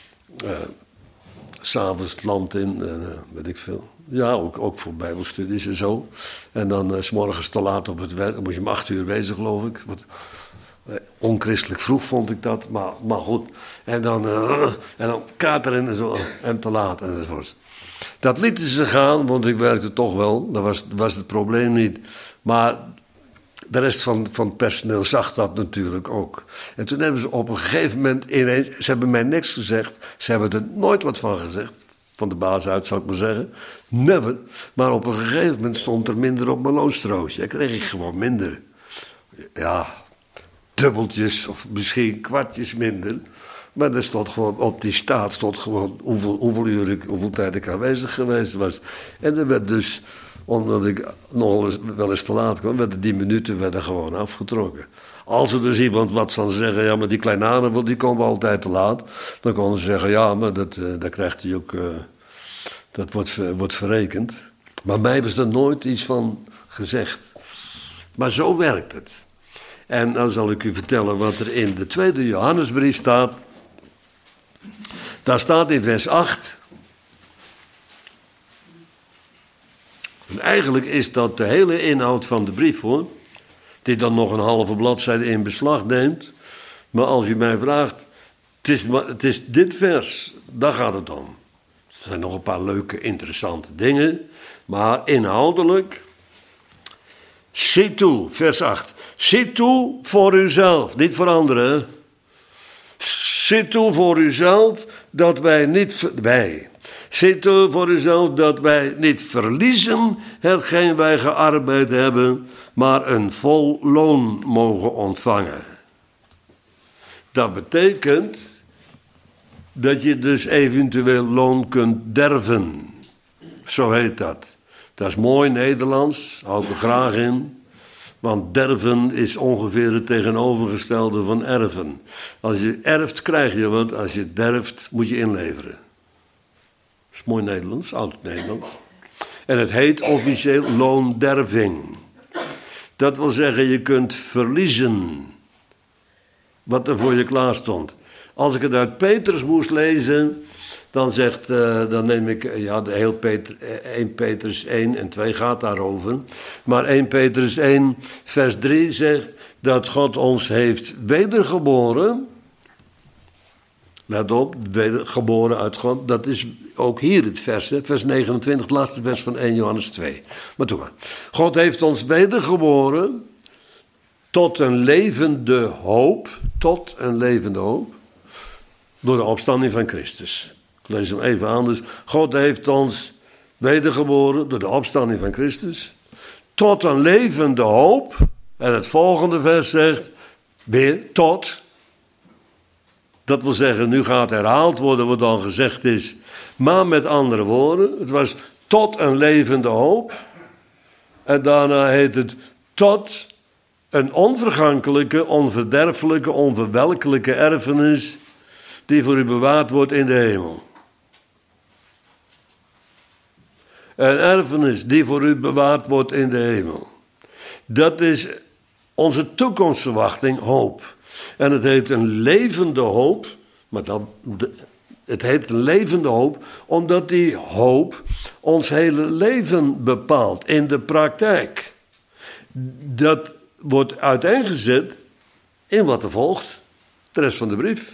'S'avonds het land in, weet ik veel. Ja, ook voor bijbelstudies en zo. En dan 's morgens te laat op het werk. Dan moest je om 8 uur wezen, geloof ik. Onchristelijk vroeg vond ik dat, maar goed. En dan kaart erin en zo. En te laat enzovoort. Dat lieten ze gaan, want ik werkte toch wel. Dat was het probleem niet. Maar de rest van het personeel zag dat natuurlijk ook. En toen hebben ze op een gegeven moment ineens... Ze hebben mij niks gezegd. Ze hebben er nooit wat van gezegd. Van de baas uit, zou ik maar zeggen. Never. Maar op een gegeven moment stond er minder op mijn loonstroosje. Dan kreeg ik gewoon minder. Ja, dubbeltjes of misschien kwartjes minder. Maar er stond gewoon, op die staat stond gewoon hoeveel tijd ik aanwezig geweest was. En er werd dus, omdat ik nog wel eens te laat kwam, werden die minuten gewoon afgetrokken. Als er dus iemand wat zal zeggen, ja, maar die Kleinhaven, die komen altijd te laat. Dan konden ze zeggen, ja, maar dat krijgt hij ook, dat wordt verrekend. Maar mij was er nooit iets van gezegd. Maar zo werkt het. En dan zal ik u vertellen wat er in de tweede Johannesbrief staat. Daar staat in vers 8. En eigenlijk is dat de hele inhoud van de brief, hoor. Die dan nog een halve bladzijde in beslag neemt. Maar als u mij vraagt, het is dit vers, daar gaat het om. Er zijn nog een paar leuke, interessante dingen. Maar inhoudelijk, zie toe, vers 8. Zie toe voor uzelf, niet voor anderen. Zie toe voor uzelf dat Zie toe voor uzelf dat wij niet verliezen hetgeen wij gearbeid hebben, maar een vol loon mogen ontvangen. Dat betekent dat je dus eventueel loon kunt derven. Zo heet dat. Dat is mooi Nederlands, hou ik er graag in. Want derven is ongeveer het tegenovergestelde van erven. Als je erft, krijg je wat. Als je derft, moet je inleveren. Dat is mooi Nederlands, oud Nederlands. En het heet officieel loonderving. Dat wil zeggen, je kunt verliezen wat er voor je klaar stond. Als ik het uit Petrus moest lezen, dan neem ik, ja, de heel 1 Petrus 1 en 2 gaat daarover. Maar 1 Petrus 1 vers 3 zegt dat God ons heeft wedergeboren. Let op, wedergeboren uit God. Dat is ook hier het vers, hè? Vers 29, het laatste vers van 1 Johannes 2. Maar doe maar. God heeft ons wedergeboren tot een levende hoop. Tot een levende hoop. Door de opstanding van Christus. Ik lees hem even anders. God heeft ons wedergeboren door de opstanding van Christus. Tot een levende hoop. En het volgende vers zegt weer tot. Dat wil zeggen, nu gaat herhaald worden wat al gezegd is. Maar met andere woorden, het was tot een levende hoop. En daarna heet het tot een onvergankelijke, onverderfelijke, onverwelkelijke erfenis die voor u bewaard wordt in de hemel. Een erfenis die voor u bewaard wordt in de hemel. Dat is onze toekomstverwachting, hoop. En het heet een levende hoop, maar het heet een levende hoop omdat die hoop ons hele leven bepaalt in de praktijk. Dat wordt uiteengezet in wat er volgt, de rest van de brief.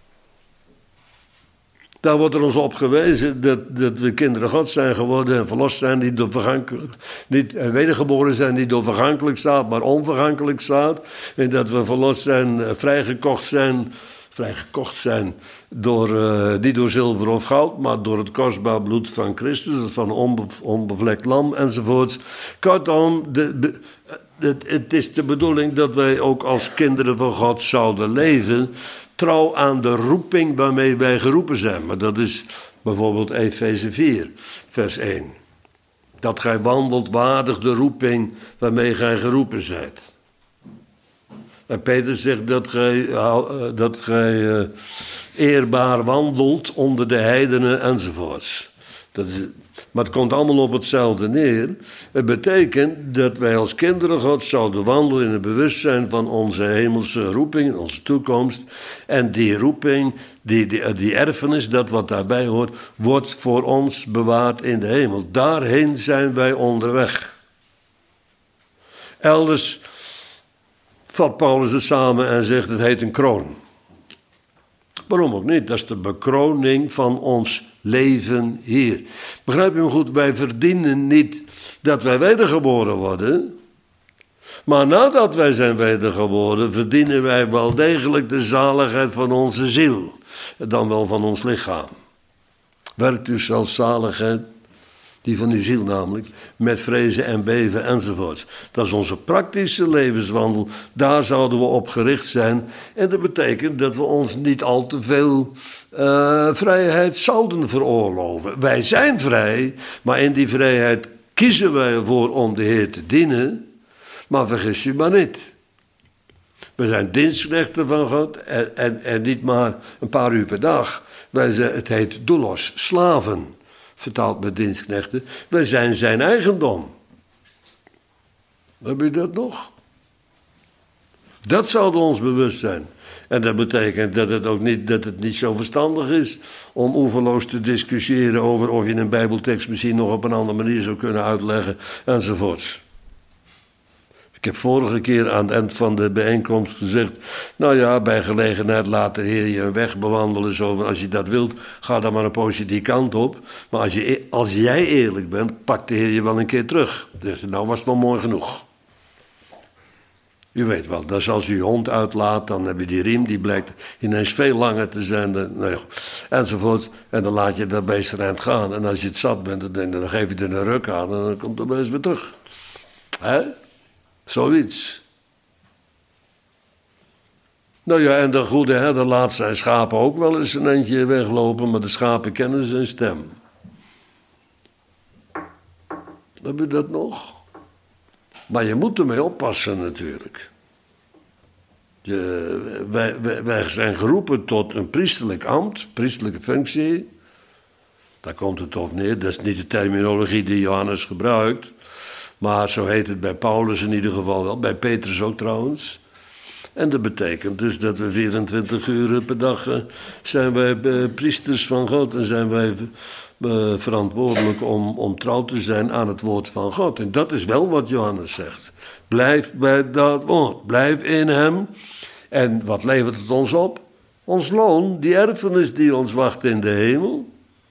Daar wordt er ons op gewezen dat we kinderen Gods zijn geworden en verlost zijn, niet wedergeboren zijn, niet door vergankelijk staat, maar onvergankelijk staat. En dat we verlost zijn, vrijgekocht zijn niet door zilver of goud, maar door het kostbaar bloed van Christus, van een onbevlekt lam enzovoorts. Kortom, het is de bedoeling dat wij ook als kinderen van God zouden leven, trouw aan de roeping waarmee wij geroepen zijn. Maar dat is bijvoorbeeld Efeze 4, vers 1. Dat gij wandelt waardig de roeping waarmee gij geroepen zijt. En Peter zegt dat gij eerbaar wandelt onder de heidenen enzovoorts. Maar het komt allemaal op hetzelfde neer. Het betekent dat wij als kinderen Gods zouden wandelen in het bewustzijn van onze hemelse roeping, onze toekomst. En die roeping, die erfenis, dat wat daarbij hoort, wordt voor ons bewaard in de hemel. Daarheen zijn wij onderweg. Elders vat Paulus het samen en zegt het heet een kroon. Waarom ook niet? Dat is de bekroning van ons leven hier. Begrijp je me goed? Wij verdienen niet dat wij wedergeboren worden. Maar nadat wij zijn wedergeboren, verdienen wij wel degelijk de zaligheid van onze ziel. Dan wel van ons lichaam. Werkt uw zelfzaligheid die van uw ziel namelijk, met vrezen en beven enzovoort. Dat is onze praktische levenswandel, daar zouden we op gericht zijn. En dat betekent dat we ons niet al te veel vrijheid zouden veroorloven. Wij zijn vrij, maar in die vrijheid kiezen wij ervoor om de Heer te dienen. Maar vergis u maar niet. We zijn dienstknechten van God en niet maar een paar uur per dag. Het heet doulos, slaven, vertaald met dienstknechten. Wij zijn zijn eigendom. Heb je dat nog? Dat zou ons bewust zijn. En dat betekent dat het niet zo verstandig is om oeverloos te discussiëren over of je een Bijbeltekst misschien nog op een andere manier zou kunnen uitleggen enzovoorts. Ik heb vorige keer aan het eind van de bijeenkomst gezegd, nou ja, bij gelegenheid laat de Heer je een weg bewandelen. Zo van, als je dat wilt, ga dan maar een poosje die kant op. Maar als jij eerlijk bent, pakt de Heer je wel een keer terug. Dus nou was het wel mooi genoeg. U weet wel, dus als u je hond uitlaat, dan heb je die riem, die blijkt ineens veel langer te zijn, nou ja, enzovoort. En dan laat je dat beest eruit gaan. En als je het zat bent, dan geef je er een ruk aan en dan komt het beest weer terug. Hè? Zoiets. Nou ja, en de goede herder laat zijn schapen ook wel eens een eindje weglopen, maar de schapen kennen zijn stem. Heb je dat nog? Maar je moet ermee oppassen natuurlijk. Wij zijn geroepen tot een priesterlijk ambt, priesterlijke functie. Daar komt het op neer. Dat is niet de terminologie die Johannes gebruikt. Maar zo heet het bij Paulus in ieder geval wel. Bij Petrus ook trouwens. En dat betekent dus dat we 24 uur per dag zijn wij priesters van God. En zijn wij verantwoordelijk om trouw te zijn aan het woord van God. En dat is wel wat Johannes zegt. Blijf bij dat woord. Blijf in hem. En wat levert het ons op? Ons loon, die erfenis die ons wacht in de hemel.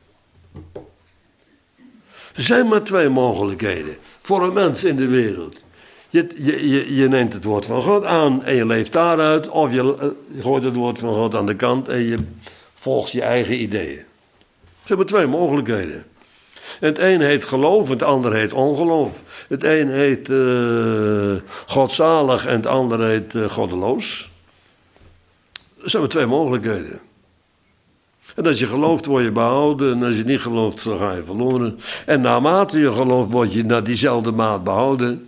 Er zijn maar twee mogelijkheden voor een mens in de wereld. Je neemt het woord van God aan en je leeft daaruit. Of je gooit het woord van God aan de kant en je volgt je eigen ideeën. Er zijn maar twee mogelijkheden. Het een heet geloof, het ander heet ongeloof. Het een heet godzalig en het ander heet goddeloos. Er zijn maar twee mogelijkheden. En als je gelooft, word je behouden. En als je niet gelooft, dan ga je verloren. En naarmate je gelooft, word je naar diezelfde maat behouden.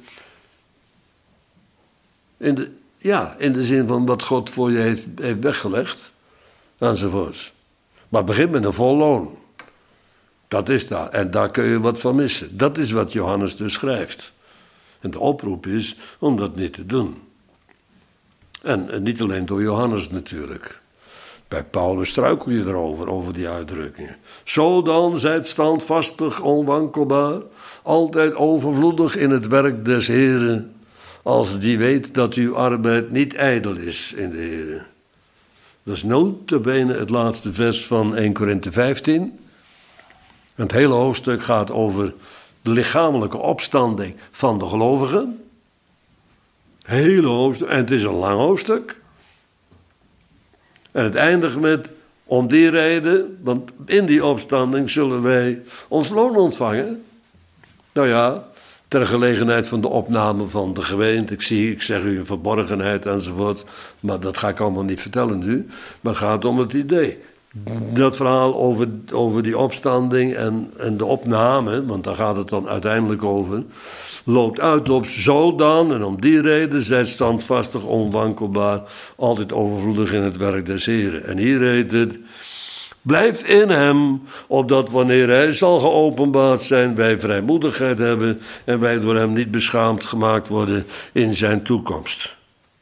In de zin van wat God voor je heeft weggelegd. Enzovoorts. Maar het begint met een vol loon. Dat is daar. En daar kun je wat van missen. Dat is wat Johannes dus schrijft. En de oproep is om dat niet te doen. En niet alleen door Johannes natuurlijk. Bij Paulus struikel je erover, over die uitdrukkingen. Zo dan, zijt standvastig, onwankelbaar, altijd overvloedig in het werk des Heren, als die weet dat uw arbeid niet ijdel is in de Heren. Dat is nota bene het laatste vers van 1 Korinthe 15. Het hele hoofdstuk gaat over de lichamelijke opstanding van de gelovigen. Hele hoofdstuk, en het is een lang hoofdstuk. En het eindigt met, om die reden, want in die opstanding zullen wij ons loon ontvangen. Nou ja, ter gelegenheid van de opname van de gemeente. Ik zeg u een verborgenheid enzovoort, maar dat ga ik allemaal niet vertellen nu. Maar het gaat om het idee. Dat verhaal over die opstanding en de opname, want daar gaat het dan uiteindelijk over, loopt uit op zo dan, en om die reden zijt standvastig, onwankelbaar, altijd overvloedig in het werk des Heren. En hier heet het, blijf in hem, opdat wanneer hij zal geopenbaard zijn, wij vrijmoedigheid hebben en wij door hem niet beschaamd gemaakt worden in zijn toekomst.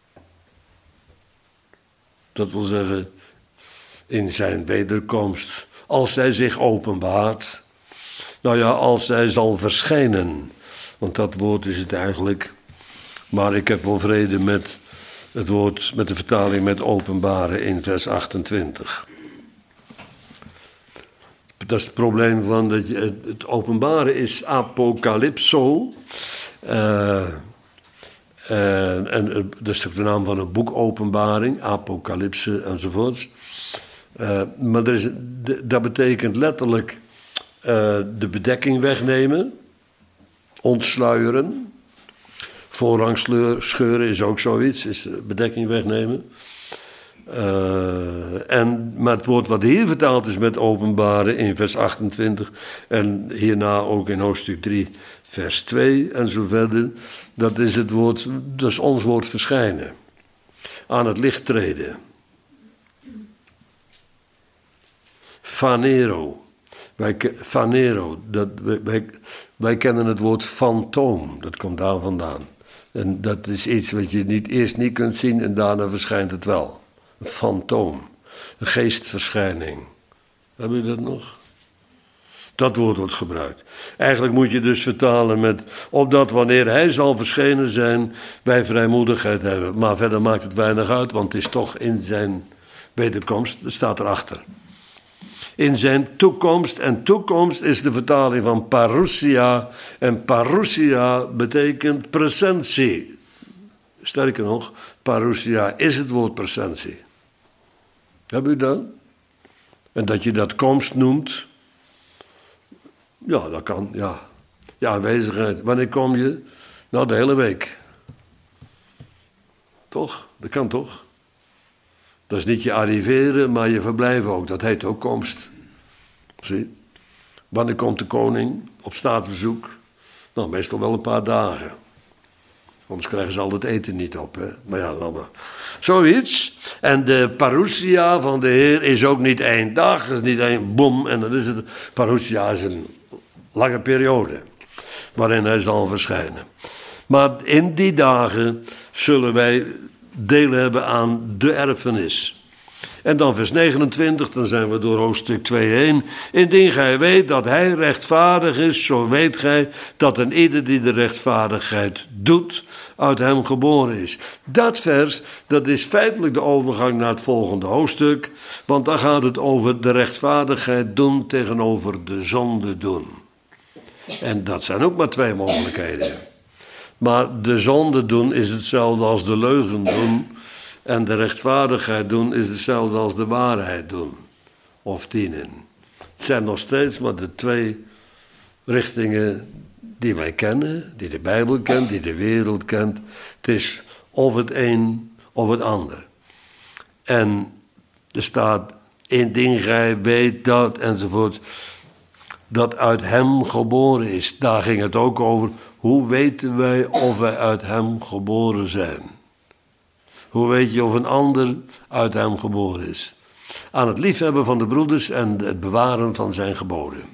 Dat wil zeggen, in zijn wederkomst, als hij zich openbaart. Nou ja, als hij zal verschijnen. Want dat woord is het eigenlijk. Maar ik heb wel vrede met het woord, met de vertaling met openbaren in vers 28. Dat is het probleem van dat het openbaren is apocalypso. En dat is ook de naam van een boek, Openbaring, Apocalypse enzovoorts. Maar dat betekent letterlijk de bedekking wegnemen, ontsluieren. Voorhangscheuren is ook zoiets, is bedekking wegnemen. Maar het woord wat hier vertaald is met openbaren in vers 28 en hierna ook in hoofdstuk 3 vers 2 en zo verder, dat is ons woord verschijnen, aan het licht treden. Phanero, wij kennen het woord fantoom, dat komt daar vandaan. En dat is iets wat je eerst niet kunt zien en daarna verschijnt het wel. Een fantoom, een geestverschijning. Heb je dat nog? Dat woord wordt gebruikt. Eigenlijk moet je dus vertalen met, opdat wanneer hij zal verschenen zijn, wij vrijmoedigheid hebben. Maar verder maakt het weinig uit, want het is toch in zijn wederkomst, dat staat erachter. In zijn toekomst, en toekomst is de vertaling van parousia. En parousia betekent presentie. Sterker nog, parousia is het woord presentie. Heb u dat? En dat je dat komst noemt, ja, dat kan, ja. Ja, aanwezigheid. Wanneer kom je? Nou, de hele week. Toch? Dat kan toch? Dat is niet je arriveren, maar je verblijven ook. Dat heet ook komst. Zie? Wanneer komt de koning op staatsbezoek? Nou, meestal wel een paar dagen. Anders krijgen ze al het eten niet op, hè. Maar ja, laat maar. Zoiets. En de parousia van de Heer is ook niet 1 dag. Het is niet 1 boem en dan is het. Parousia is een lange periode waarin hij zal verschijnen. Maar in die dagen zullen wij deel hebben aan de erfenis. En dan vers 29, dan zijn we door hoofdstuk 2 heen. Indien gij weet dat hij rechtvaardig is, zo weet gij dat een ieder die de rechtvaardigheid doet, uit hem geboren is. Dat vers, dat is feitelijk de overgang naar het volgende hoofdstuk. Want dan gaat het over de rechtvaardigheid doen tegenover de zonde doen. En dat zijn ook maar 2 mogelijkheden. Maar de zonde doen is hetzelfde als de leugen doen. En de rechtvaardigheid doen is hetzelfde als de waarheid doen. Of dienen. Het zijn nog steeds maar de 2 richtingen die wij kennen. Die de Bijbel kent, die de wereld kent. Het is of het een of het ander. En er staat, indien gij weet dat enzovoort, dat uit hem geboren is. Daar ging het ook over. Hoe weten wij of wij uit hem geboren zijn? Hoe weet je of een ander uit hem geboren is? Aan het liefhebben van de broeders en het bewaren van zijn geboden.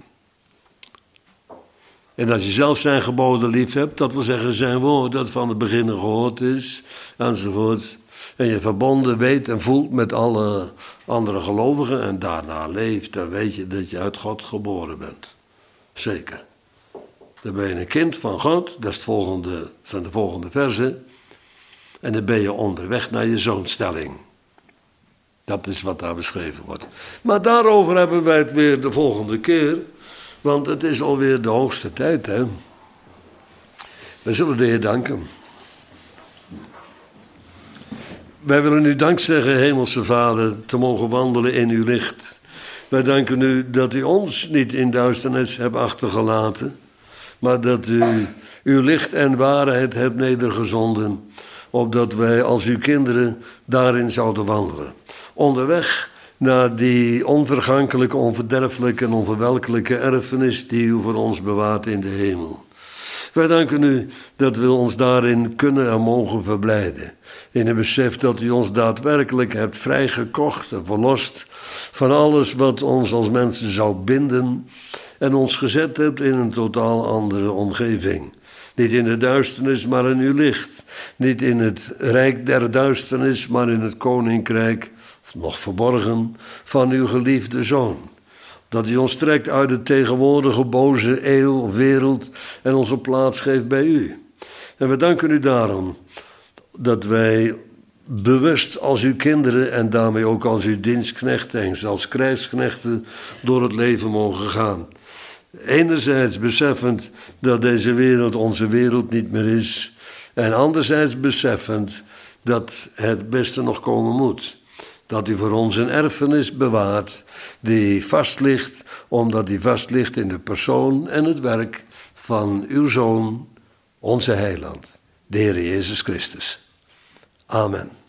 En als je zelf zijn geboden lief hebt, dat wil zeggen zijn woord dat van het begin gehoord is, enzovoort. En je verbonden weet en voelt met alle andere gelovigen en daarna leeft, dan weet je dat je uit God geboren bent. Zeker. Dan ben je een kind van God, dat is zijn de volgende versen. En dan ben je onderweg naar je zoonstelling. Dat is wat daar beschreven wordt. Maar daarover hebben wij het weer de volgende keer. Want het is alweer de hoogste tijd, hè. We zullen de Heer danken. Wij willen u dank zeggen, Hemelse Vader, te mogen wandelen in uw licht. Wij danken u dat u ons niet in duisternis hebt achtergelaten, maar dat u uw licht en waarheid hebt nedergezonden, opdat wij als uw kinderen daarin zouden wandelen. Onderweg naar die onvergankelijke, onverderfelijke en onverwelkelijke erfenis die u voor ons bewaart in de hemel. Wij danken u dat we ons daarin kunnen en mogen verblijden. In het besef dat u ons daadwerkelijk hebt vrijgekocht en verlost van alles wat ons als mensen zou binden en ons gezet hebt in een totaal andere omgeving. Niet in de duisternis, maar in uw licht. Niet in het rijk der duisternis, maar in het koninkrijk, nog verborgen, van uw geliefde Zoon. Dat u ons trekt uit de tegenwoordige boze eeuw of wereld en onze plaats geeft bij u. En we danken u daarom dat wij bewust als uw kinderen en daarmee ook als uw dienstknechten en als krijgsknechten door het leven mogen gaan. Enerzijds beseffend dat deze wereld onze wereld niet meer is. En anderzijds beseffend dat het beste nog komen moet. dat u voor ons een erfenis bewaart die vast ligt, omdat die vast ligt in de persoon en het werk van uw Zoon, onze Heiland, de Heer Jezus Christus. Amen.